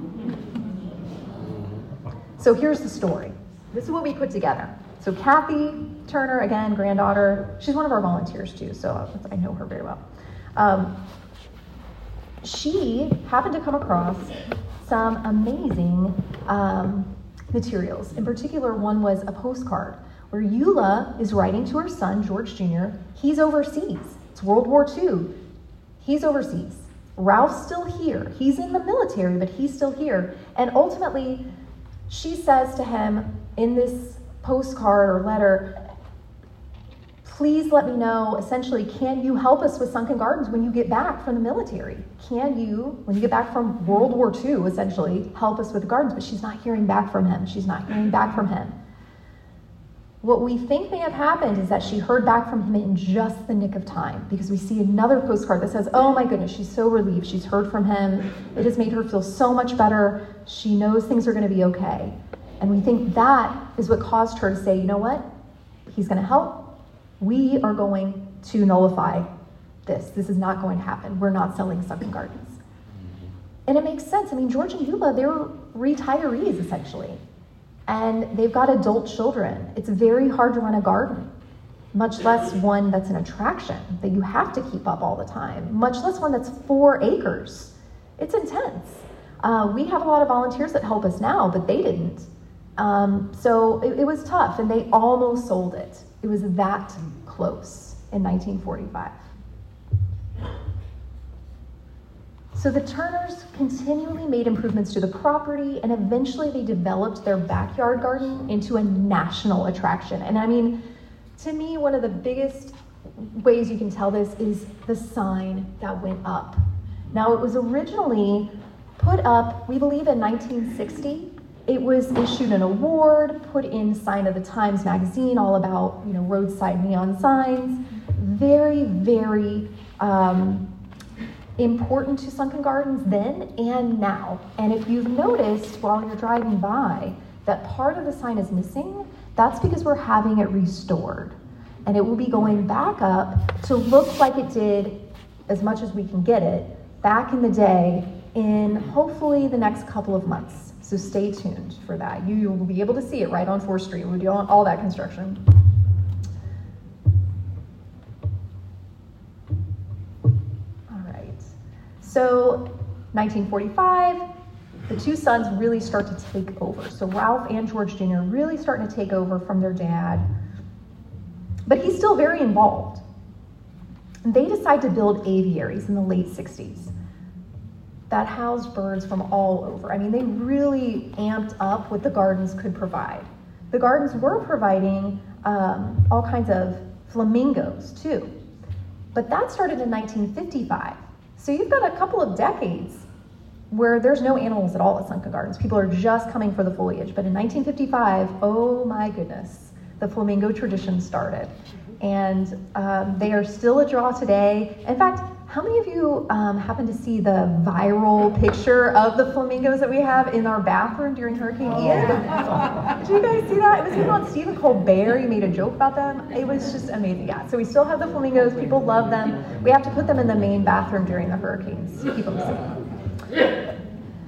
So here's the story. This is what we put together. So Kathy Turner, again, granddaughter, she's one of our volunteers too, so I know her very well. She happened to come across some amazing materials. In particular, one was a postcard where Eula is writing to her son, George Jr. He's overseas. It's World War II. He's overseas. Ralph's still here. He's in the military, but he's still here. And ultimately, she says to him in this postcard or letter, please let me know, essentially, can you help us with Sunken Gardens when you get back from the military? Can you, when you get back from World War II, essentially, help us with the gardens? But she's not hearing back from him. She's not hearing back from him. What we think may have happened is that she heard back from him in just the nick of time, because we see another postcard that says, oh my goodness, she's so relieved. She's heard from him. It has made her feel so much better. She knows things are going to be okay. And we think that is what caused her to say, you know what? He's going to help. We are going to nullify this. This is not going to happen. We're not selling Sunken Gardens. And it makes sense. I mean, George and Eula, they're retirees, essentially. And they've got adult children. It's very hard to run a garden, much less one that's an attraction that you have to keep up all the time, much less one that's 4 acres. It's intense. We have a lot of volunteers that help us now, but they didn't. So it was tough, and they almost sold it. It was that close in 1945. So the Turners continually made improvements to the property, and eventually they developed their backyard garden into a national attraction. And I mean, to me, one of the biggest ways you can tell this is the sign that went up. Now, it was originally put up, we believe, in 1960. It was issued an award, put in Sign of the Times magazine, all about, roadside neon signs. Very, very important to Sunken Gardens then and now. And if you've noticed while you're driving by that part of the sign is missing, that's because we're having it restored. And it will be going back up to look like it did, as much as we can get it, back in the day in hopefully the next couple of months. So stay tuned for that. You will be able to see it right on 4th Street. We're doing all that construction. So 1945, the two sons really start to take over. So Ralph and George Jr. really starting to take over from their dad. But he's still very involved. And they decide to build aviaries in the late 60s that housed birds from all over. I mean, they really amped up what the gardens could provide. The gardens were providing all kinds of flamingos too. But that started in 1955. So you've got a couple of decades where there's no animals at all at Sunken Gardens. People are just coming for the foliage. But in 1955, oh my goodness, the flamingo tradition started. And they are still a draw today. In fact, how many of you happen to see the viral picture of the flamingos that we have in our bathroom during Hurricane Ian? Did you guys see that? It was even on Stephen Colbert. He made a joke about them. It was just amazing. Yeah, so we still have the flamingos. People love them. We have to put them in the main bathroom during the hurricanes to keep them safe.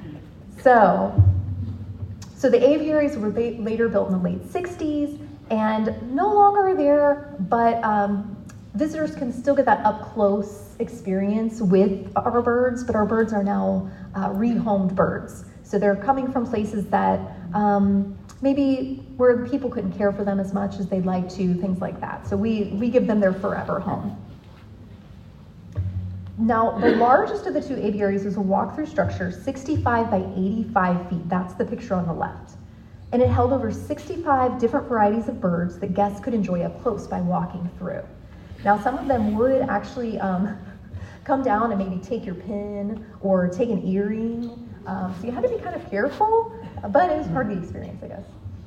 So the aviaries were later built in the late 60s and no longer there, but visitors can still get that up-close experience with our birds, but our birds are now rehomed birds. So they're coming from places that maybe where people couldn't care for them as much as they'd like to, things like that. So we give them their forever home. Now, the largest of the two aviaries was a walk-through structure, 65 by 85 feet. That's the picture on the left. And it held over 65 different varieties of birds that guests could enjoy up close by walking through. Now, some of them would actually come down and maybe take your pin or take an earring. So you had to be kind of careful, but it was part of the experience, I guess.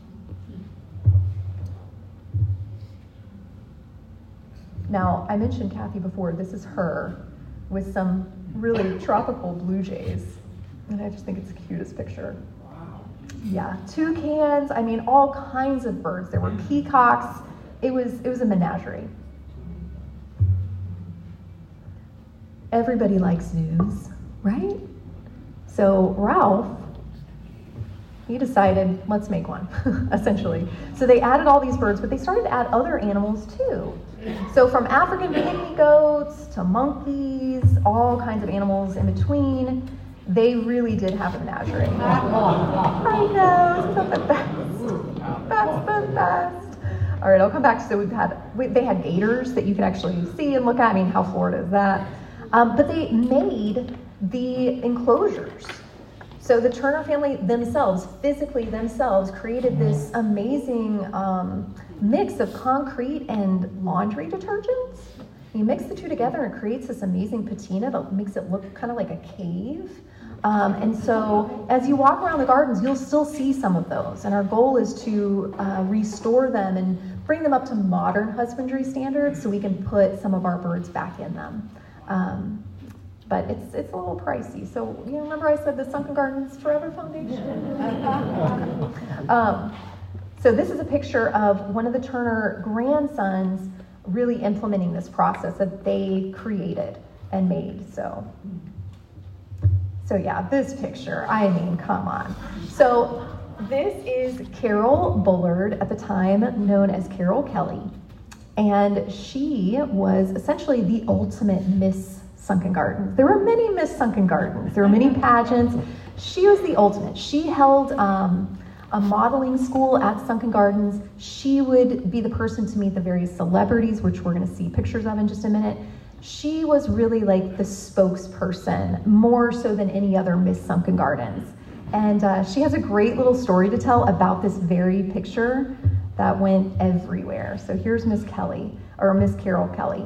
Now, I mentioned Kathy before. This is her with some really tropical blue jays. And I just think it's the cutest picture. Yeah, toucans, I mean, all kinds of birds. There were peacocks. It was a menagerie. Everybody likes zoos, right? So Ralph, he decided, let's make one, essentially. So they added all these birds, but they started to add other animals too. So from African pygmy goats to monkeys, all kinds of animals in between, they really did have a menagerie. I know, isn't that the best? That's the best. All right, I'll come back. So they had gators that you could actually see and look at. I mean, how Florida is that? But they made the enclosures. So the Turner family themselves, physically themselves, created this amazing mix of concrete and laundry detergents. You mix the two together and it creates this amazing patina that makes it look kind of like a cave. And so as you walk around the gardens, you'll still see some of those. And our goal is to restore them and bring them up to modern husbandry standards so we can put some of our birds back in them. But it's a little pricey. So, remember I said the Sunken Gardens Forever Foundation? So this is a picture of one of the Turner grandsons really implementing this process that they created and made. So yeah, this picture, I mean, come on. So this is Carol Bullard, at the time known as Carol Kelly. And she was essentially the ultimate Miss Sunken Gardens. There were many Miss Sunken Gardens. There were many pageants. She was the ultimate. She held a modeling school at Sunken Gardens. She would be the person to meet the various celebrities, which we're going to see pictures of in just a minute. She was really like the spokesperson, more so than any other Miss Sunken Gardens. And she has a great little story to tell about this very picture that went everywhere. So here's Miss Kelly, or Miss Carol Kelly.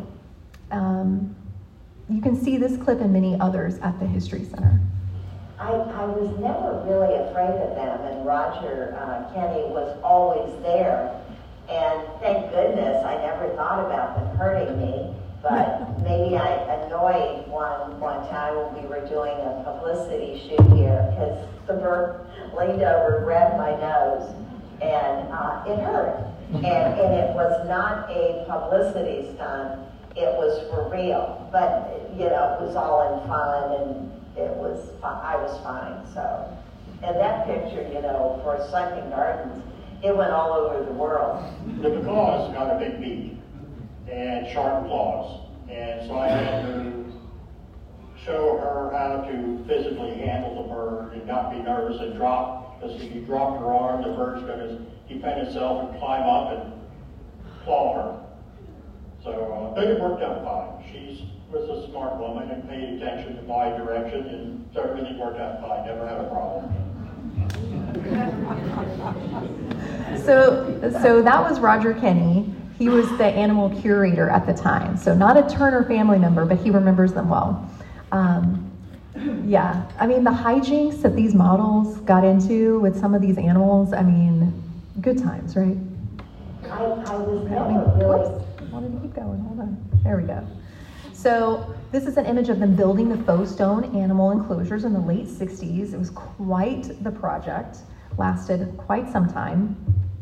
You can see this clip and many others at the History Center. I was never really afraid of them, and Roger Kenny was always there. And thank goodness I never thought about them hurting me. But maybe I annoyed one time when we were doing a publicity shoot here, because the bird leaned over, grabbed my nose, and it hurt. And it was not a publicity stunt. It was for real. But, it was all in fun, and I was fine. So, and that picture, for Sunken Gardens, it went all over the world. The macaw's got a big beak and sharp claws. And so I had to show her how to physically handle the bird and not be nervous and drop, because if you drop your arm, the bird's going to defend itself and climb up and claw her. So, but it worked out fine. She was a smart woman and paid attention to my direction, and so everything worked out fine. Never had a problem. So that was Roger Kenny. He was the animal curator at the time. So not a Turner family member, but he remembers them well. Yeah, I mean, the hijinks that these models got into with some of these animals, I mean, good times, right? I was never really... I wanted to keep going, hold on. There we go. So this is an image of them building the faux stone animal enclosures in the late 60s. It was quite the project, lasted quite some time.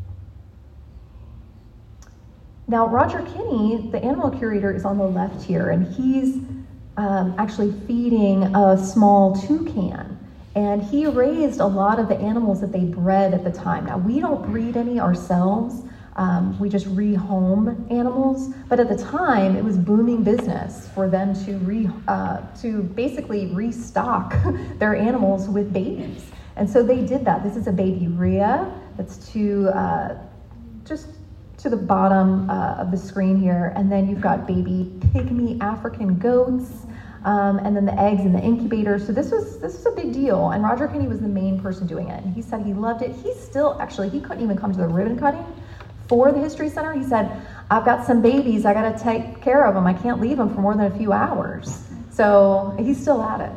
Now, Roger Kenny, the animal curator, is on the left here, and he's actually feeding a small toucan. And he raised a lot of the animals that they bred at the time. Now, we don't breed any ourselves. We just rehome animals. But at the time, it was booming business for them to basically restock their animals with babies. And so they did that. This is a baby Rhea that's just to the bottom of the screen here, and then you've got baby pygmy African goats, and then the eggs in the incubator. So this was a big deal, and Roger Kenny was the main person doing it, and he said he loved it. He couldn't even come to the ribbon cutting for the History Center. He said, I've got some babies, I gotta take care of them, I can't leave them for more than a few hours. So he's still at it.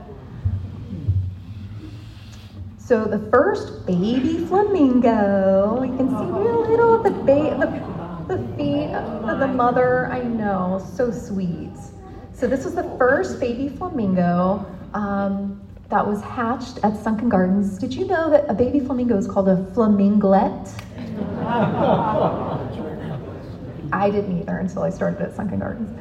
So the first baby flamingo, you can see real little of the feet of the mother. I know, so sweet. So this was the first baby flamingo that was hatched at Sunken Gardens. Did you know that a baby flamingo is called a flaminglet? I didn't either until I started at Sunken Gardens.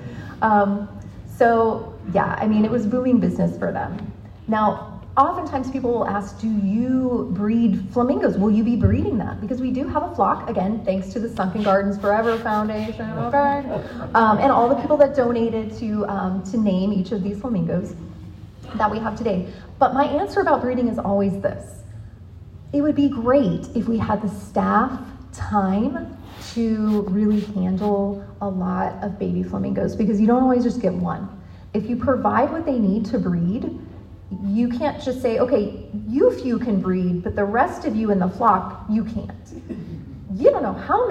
So yeah, I mean, it was booming business for them. Now, oftentimes people will ask, do you breed flamingos? Will you be breeding them? Because we do have a flock, again, thanks to the Sunken Gardens Forever Foundation, okay? And all the people that donated to name each of these flamingos that we have today. But my answer about breeding is always this. It would be great if we had the staff time to really handle a lot of baby flamingos, because you don't always just get one. If you provide what they need to breed, you can't just say, okay, you few can breed, but the rest of you in the flock, you can't. You don't know how many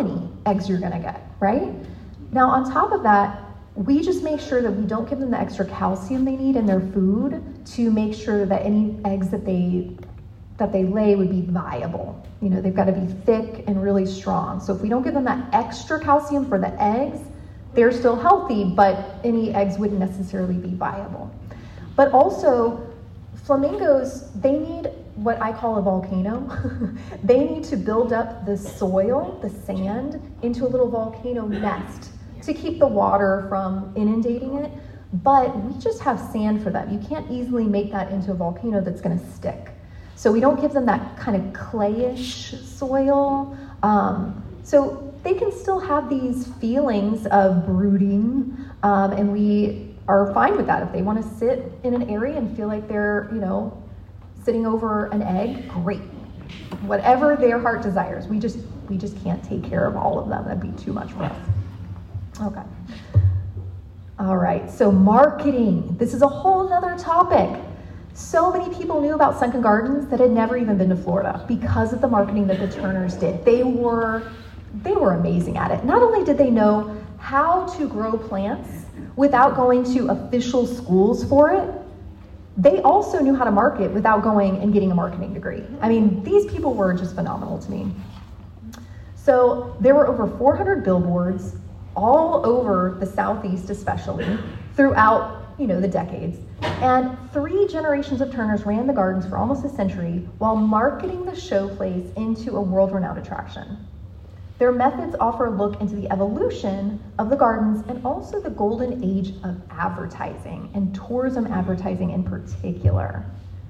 eggs you're gonna get, right? Now on top of that, we just make sure that we don't give them the extra calcium they need in their food to make sure that any eggs that they lay would be viable. You know, they've got to be thick and really strong. So if we don't give them that extra calcium for the eggs, they're still healthy, but any eggs wouldn't necessarily be viable. But also, flamingos, they need what I call a volcano. They need to build up the soil, the sand, into a little volcano nest to keep the water from inundating it. But we just have sand for them. You can't easily make that into a volcano that's gonna stick. So we don't give them that kind of clayish soil. So they can still have these feelings of brooding, and we are fine with that. If they want to sit in an area and feel like they're, you know, sitting over an egg, great. Whatever their heart desires. We just can't take care of all of them. That'd be too much for us. Okay. All right, so marketing. This is a whole nother topic. So many people knew about Sunken Gardens that had never even been to Florida because of the marketing that the Turners did. They were amazing at it. Not only did they know how to grow plants without going to official schools for it, they also knew how to market without going and getting a marketing degree. I mean, these people were just phenomenal to me. So there were over 400 billboards all over the Southeast, especially throughout, you know, the decades. And 3 generations of Turners ran the gardens for almost a century while marketing the showplace into a world-renowned attraction. Their methods offer a look into the evolution of the gardens and also the golden age of advertising and tourism advertising in particular.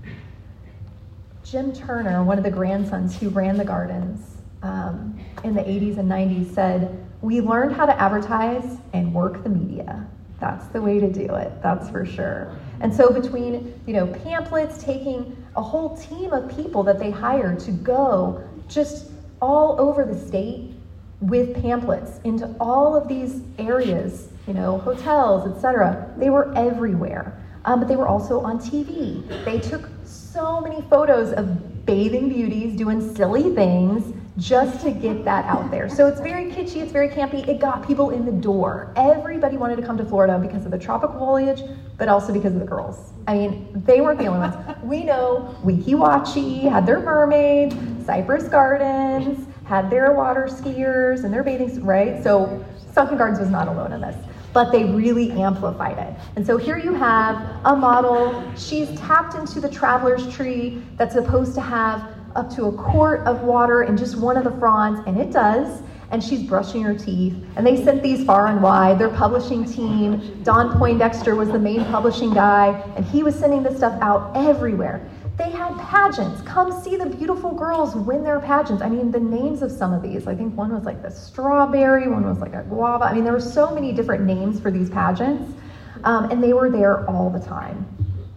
Jim Turner, one of the grandsons who ran the gardens in the 80s and 90s, said, "We learned how to advertise and work the media. That's the way to do it, that's for sure." And so between, you know, pamphlets, taking a whole team of people that they hired to go just all over the state with pamphlets into all of these areas, you know, hotels, etc. They were everywhere, but they were also on TV. They took so many photos of bathing beauties doing silly things just to get that out there. So it's very kitschy, it's very campy. It got people in the door. Everybody wanted to come to Florida because of the tropical foliage, but also because of the girls. I mean, they weren't the only ones. We know Weeki Wachee had their mermaids, Cypress Gardens had their water skiers and their bathing, right? So Sunken Gardens was not alone in this, but they really amplified it. And so here you have a model. She's tapped into the traveler's tree that's supposed to have up to a quart of water in just one of the fronds, and it does, and she's brushing her teeth. And they sent these far and wide. Their publishing team, Don Poindexter was the main publishing guy, and he was sending this stuff out everywhere. They had pageants. Come see the beautiful girls win their pageants. I mean, the names of some of these, I think one was like the strawberry, one was like a guava. I mean, there were so many different names for these pageants, and they were there all the time.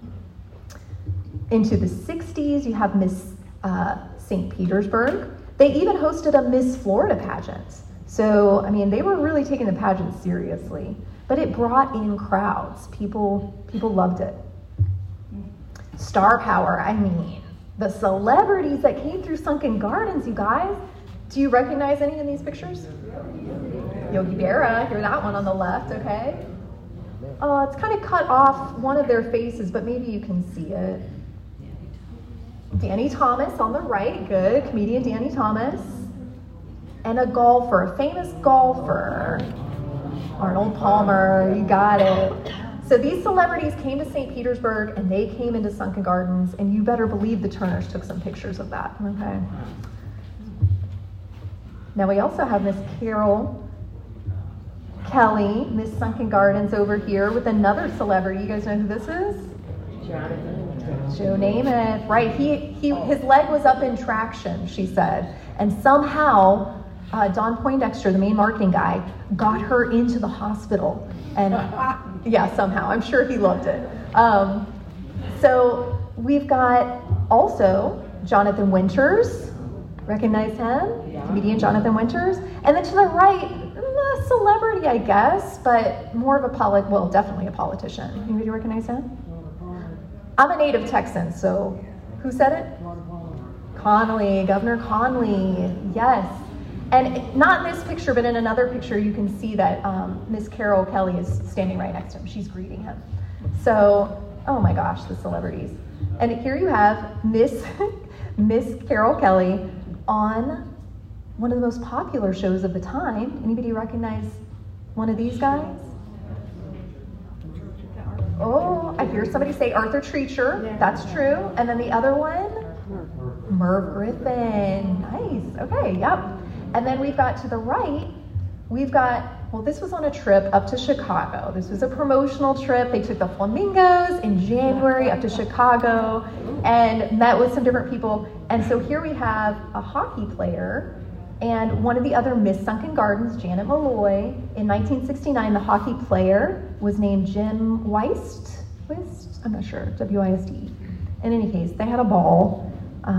Into the 60s, you have Miss St. Petersburg. They even hosted a Miss Florida pageant. So, I mean, they were really taking the pageant seriously, but it brought in crowds. People loved it. Star power, I mean, the celebrities that came through Sunken Gardens, you guys. Do you recognize any in these pictures? Yogi Berra, you're that one on the left, okay? It's kind of cut off one of their faces, but maybe you can see it. Danny Thomas on the right, good, comedian Danny Thomas. And a golfer, a famous golfer, Arnold Palmer, you got it. So these celebrities came to St. Petersburg and they came into Sunken Gardens, and you better believe the Turners took some pictures of that, okay? Now we also have Miss Carol Kelly, Miss Sunken Gardens over here with another celebrity. You guys know who this is? Joe Namath, right? His leg was up in traction, she said, and somehow Don Poindexter, the main marketing guy, got her into the hospital, and yeah, somehow I'm sure he loved it. So we've got also Jonathan Winters, recognize him? Yeah. Comedian Jonathan Winters, and then to the right, a celebrity, I guess, but more of a definitely a politician. Anybody recognize him? I'm a native Texan, so who said it? Connolly, Governor Connolly, yes. And not in this picture, but in another picture, you can see that Miss Carol Kelly is standing right next to him. She's greeting him. So, oh my gosh, the celebrities. And here you have Miss Carol Kelly on one of the most popular shows of the time. Anybody recognize one of these guys? Oh, I hear somebody say Arthur Treacher. That's true. And then the other one? Merv Griffin. Nice. Okay, yep. And then we've got to the right, well, this was on a trip up to Chicago. This was a promotional trip. They took the Flamingos in January up to Chicago and met with some different people. And so here we have a hockey player and one of the other Miss Sunken Gardens, Janet Malloy. In 1969, the hockey player was named Jim Weist? I'm not sure, W-I-S-T. In any case, they had a ball.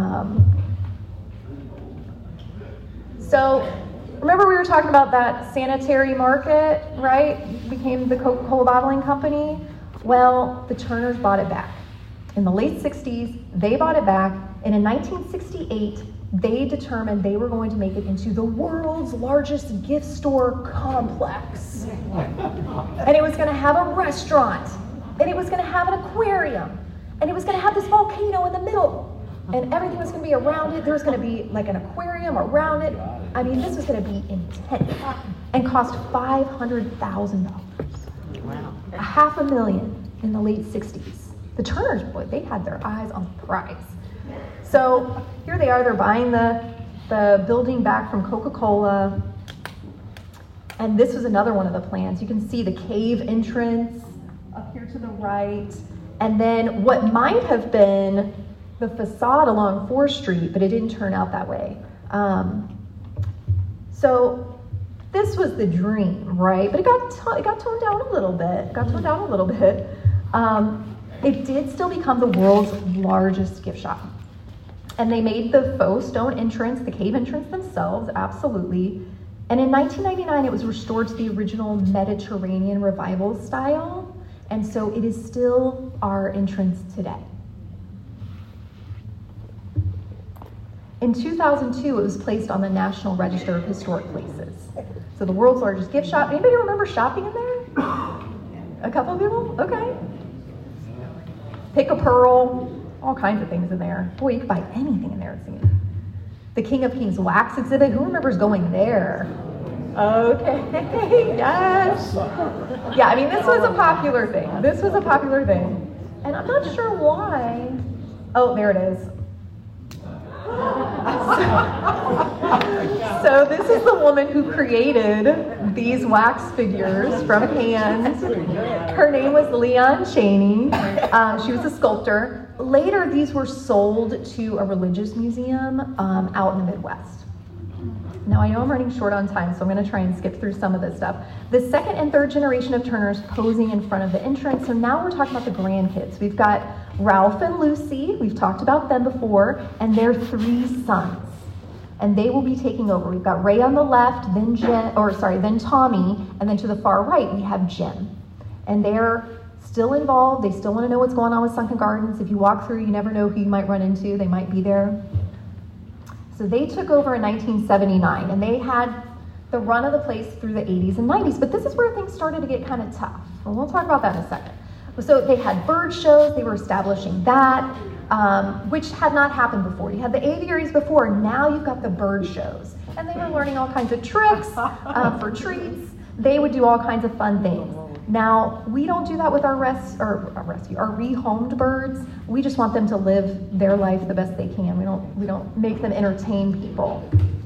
So remember we were talking about that sanitary market, right? Became the Coca-Cola bottling company. Well, the Turners bought it back. In the late 60s, they bought it back. And in 1968, they determined they were going to make it into the world's largest gift store complex. And it was going to have a restaurant. And it was going to have an aquarium. And it was going to have this volcano in the middle. And everything was going to be around it. There was going to be like an aquarium around it. I mean, this was going to be intense and cost $500,000. Wow. $500,000 in the late 60s. The Turners, boy, they had their eyes on the prize. So here they are. They're buying the building back from Coca-Cola. And this was another one of the plans. You can see the cave entrance up here to the right. And then what might have been the facade along 4th Street, but it didn't turn out that way. So this was the dream, right? But it got toned down a little bit. It did still become the world's largest gift shop. And they made the faux stone entrance, the cave entrance themselves, absolutely. And in 1999, it was restored to the original Mediterranean revival style. And so it is still our entrance today. In 2002, it was placed on the National Register of Historic Places. So the world's largest gift shop. Anybody remember shopping in there? A couple of people? Okay. Pick a pearl, all kinds of things in there. Boy, you could buy anything in there, it seems. The King of Kings wax exhibit. Who remembers going there? Okay, yes. Yeah, I mean, this was a popular thing. And I'm not sure why. Oh, there it is. So this is the woman who created these wax figures from hand. Her name was Leon Chaney. She was a sculptor. Later, these were sold to a religious museum out in the Midwest. Now, I know I'm running short on time, so I'm going to try and skip through some of this stuff. The second and third generation of Turners posing in front of the entrance. So now we're talking about the grandkids. We've got Ralph and Lucy. We've talked about them before, and their 3 sons. And they will be taking over. We've got Ray on the left, then Tommy, and then to the far right, we have Jim. And they're still involved. They still want to know what's going on with Sunken Gardens. If you walk through, you never know who you might run into. They might be there. So they took over in 1979, and they had the run of the place through the 80s and 90s. But this is where things started to get kind of tough. And we'll talk about that in a second. So they had bird shows. They were establishing that, which had not happened before. You had the aviaries before. Now you've got the bird shows. And they were learning all kinds of tricks for treats. They would do all kinds of fun things. Now, we don't do that with our rehomed birds. We just want them to live their life the best they can. We don't make them entertain people.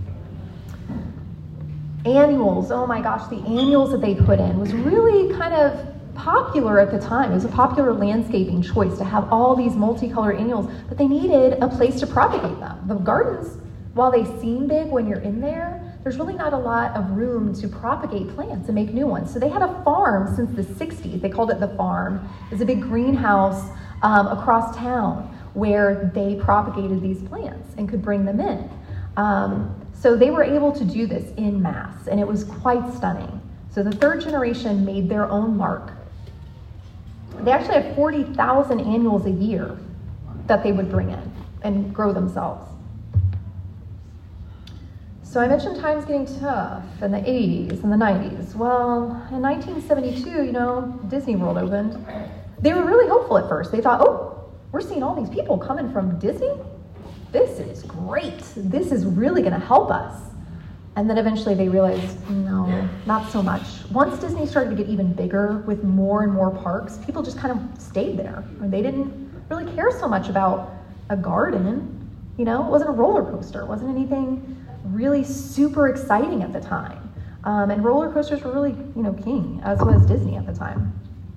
Annuals, oh my gosh, the annuals that they put in was really kind of popular at the time. It was a popular landscaping choice to have all these multicolored annuals, but they needed a place to propagate them. The gardens, while they seem big when you're in there, there's really not a lot of room to propagate plants and make new ones. So they had a farm since the 60s. They called it the farm. It's a big greenhouse across town where they propagated these plants and could bring them in. So they were able to do this en masse, and it was quite stunning. So the third generation made their own mark. They actually have 40,000 annuals a year that they would bring in and grow themselves. So I mentioned times getting tough in the 80s and the 90s. Well, in 1972, Disney World opened. They were really hopeful at first. They thought, oh, we're seeing all these people coming from Disney? This is great. This is really going to help us. And then eventually they realized, no, not so much. Once Disney started to get even bigger with more and more parks, people just kind of stayed there. They didn't really care so much about a garden. It wasn't a roller coaster. It wasn't anything really super exciting at the time. And roller coasters were really, king, as was Disney at the time.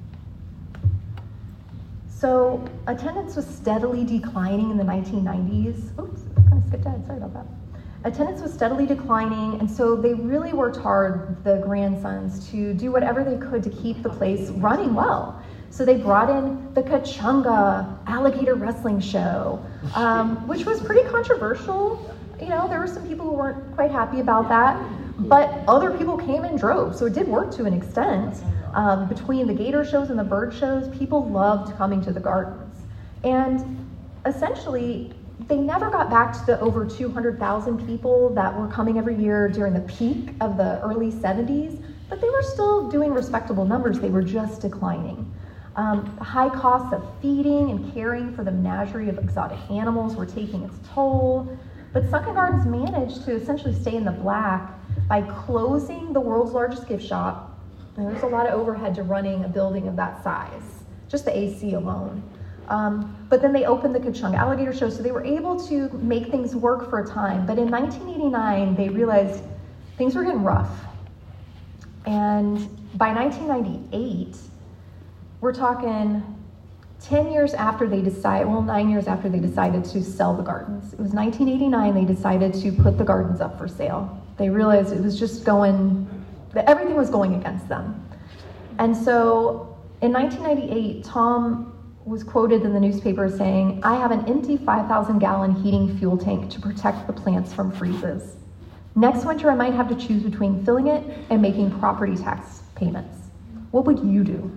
So attendance was steadily declining in the 1990s. Oops, I kind of skipped ahead, sorry about that. Attendance was steadily declining, and so they really worked hard, the grandsons, to do whatever they could to keep the place running well. So they brought in the Kachunga alligator wrestling show, which was pretty controversial. There were some people who weren't quite happy about that, but other people came in droves, so it did work to an extent. Between the gator shows and the bird shows, people loved coming to the gardens. And essentially, they never got back to the over 200,000 people that were coming every year during the peak of the early 70s, but they were still doing respectable numbers. They were just declining. High costs of feeding and caring for the menagerie of exotic animals were taking its toll, but Sunken Gardens managed to essentially stay in the black by closing the world's largest gift shop. And there's a lot of overhead to running a building of that size, just the AC alone. But then they opened the Kachunga alligator show, so they were able to make things work for a time. But in 1989, they realized things were getting rough. And by 1998, we're talking 9 years after they decided to sell the gardens. It was 1989 they decided to put the gardens up for sale. They realized it was just everything was going against them. And so in 1998, Tom was quoted in the newspaper saying, "I have an empty 5,000-gallon heating fuel tank to protect the plants from freezes. Next winter, I might have to choose between filling it and making property tax payments. What would you do?"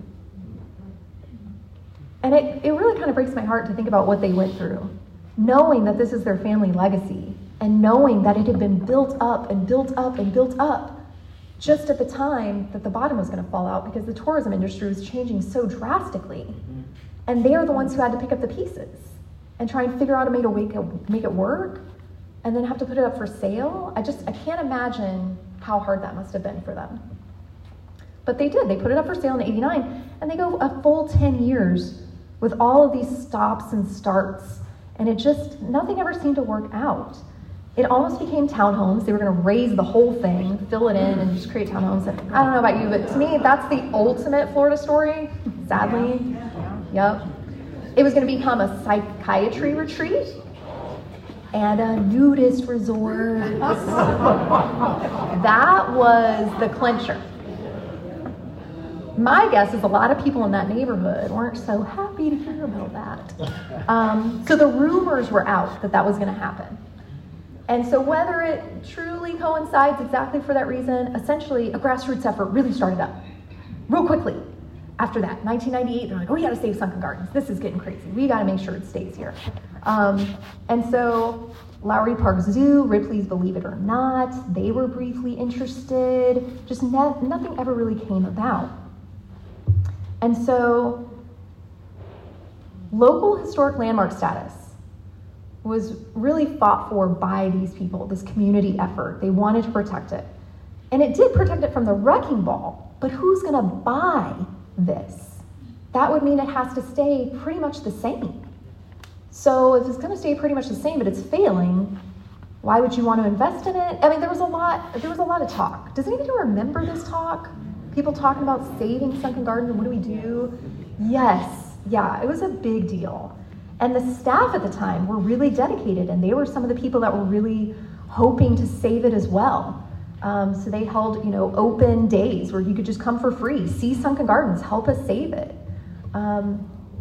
And it really kind of breaks my heart to think about what they went through, knowing that this is their family legacy, and knowing that it had been built up and built up and built up just at the time that the bottom was going to fall out because the tourism industry was changing so drastically. And they are the ones who had to pick up the pieces and try and figure out a way to make it work, and then have to put it up for sale. I can't imagine how hard that must have been for them. But they did. They put it up for sale in '89, and they go a full 10 years with all of these stops and starts, and nothing ever seemed to work out. It almost became townhomes. They were going to raise the whole thing, fill it in, and just create townhomes. And I don't know about you, but to me, that's the ultimate Florida story, sadly. Yep. It was going to become a psychiatry retreat and a nudist resort. That was the clincher. My guess is a lot of people in that neighborhood weren't so happy to hear about that. So the rumors were out that was going to happen. And so whether it truly coincides exactly for that reason, essentially a grassroots effort really started up real quickly. After that, 1998, they're like, "Oh, we got to save Sunken Gardens. This is getting crazy. We got to make sure it stays here." And so Lowry Park Zoo, Ripley's Believe It or Not, they were briefly interested. Just nothing ever really came about. And so local historic landmark status was really fought for by these people, this community effort. They wanted to protect it. And it did protect it from the wrecking ball, but who's going to buy this? That would mean it has to stay pretty much the same. So if it's going to stay pretty much the same, but it's failing, why would you want to invest in it? I mean, there was a lot of talk. Does anybody remember this talk? People talking about saving Sunken Gardens and what do we do? Yes, yeah, it was a big deal. And the staff at the time were really dedicated, and they were some of the people that were really hoping to save it as well. So they held, open days where you could just come for free, see Sunken Gardens, help us save it. All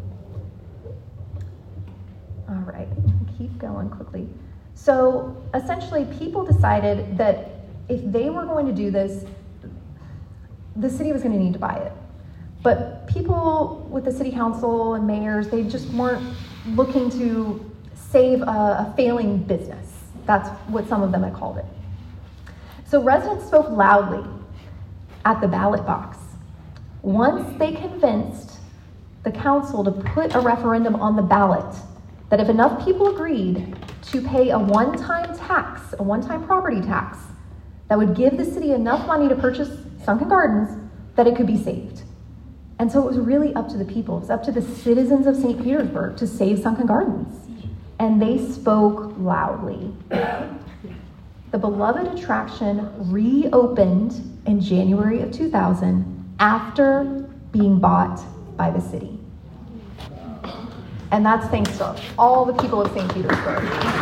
right, keep going quickly. So essentially, people decided that if they were going to do this, the city was going to need to buy it. But people with the city council and mayors, they just weren't looking to save a failing business. That's what some of them had called it. So residents spoke loudly at the ballot box. Once they convinced the council to put a referendum on the ballot, that if enough people agreed to pay a one-time tax, a one-time property tax, that would give the city enough money to purchase Sunken Gardens, that it could be saved. And so it was really up to the people. It was up to the citizens of St. Petersburg to save Sunken Gardens. And they spoke loudly. The beloved attraction reopened in January of 2000 after being bought by the city. And that's thanks to all the people of St. Petersburg.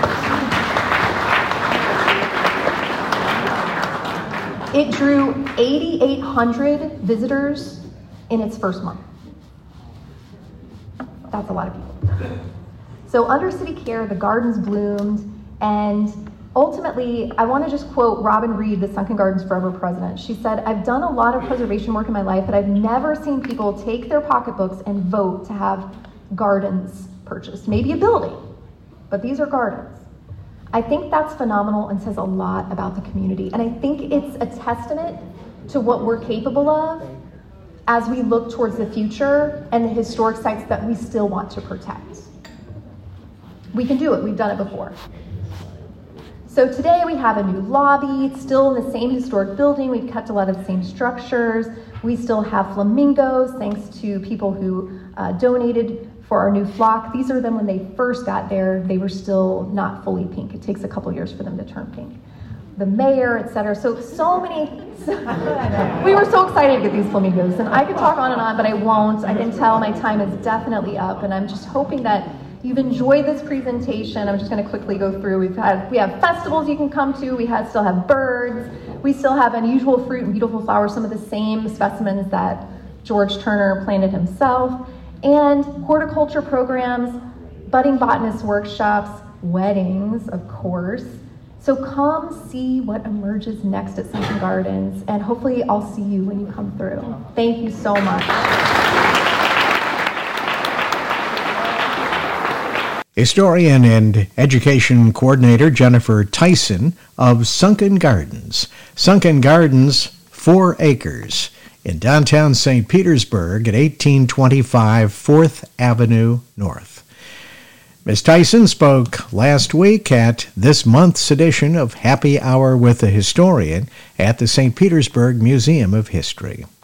It drew 8,800 visitors in its first month. That's a lot of people. So under city care, the gardens bloomed, and ultimately, I want to just quote Robin Reed, the Sunken Gardens Forever president. She said, "I've done a lot of preservation work in my life, but I've never seen people take their pocketbooks and vote to have gardens purchased. Maybe a building, but these are gardens." I think that's phenomenal and says a lot about the community. And I think it's a testament to what we're capable of as we look towards the future and the historic sites that we still want to protect. We can do it. We've done it before. So today we have a new lobby. It's still in the same historic building. We've kept a lot of the same structures. We still have flamingos, thanks to people who donated for our new flock. These are them when they first got there. They were still not fully pink. It takes a couple years for them to turn pink. The mayor, etc. So many. We were so excited to get these flamingos, and I could talk on and on, but I won't. I can tell my time is definitely up, and I'm just hoping that you've enjoyed this presentation. I'm just going to quickly go through. We have festivals you can come to. We still have birds. We still have unusual fruit and beautiful flowers, some of the same specimens that George Turner planted himself, and horticulture programs, budding botanist workshops, weddings, of course. So come see what emerges next at Sunken Gardens, and hopefully I'll see you when you come through. Thank you so much. Historian and education coordinator Jennifer Tyson of Sunken Gardens. Sunken Gardens, 4 acres in downtown St. Petersburg at 1825 4th Avenue North. Ms. Tyson spoke last week at this month's edition of Happy Hour with the Historian at the St. Petersburg Museum of History.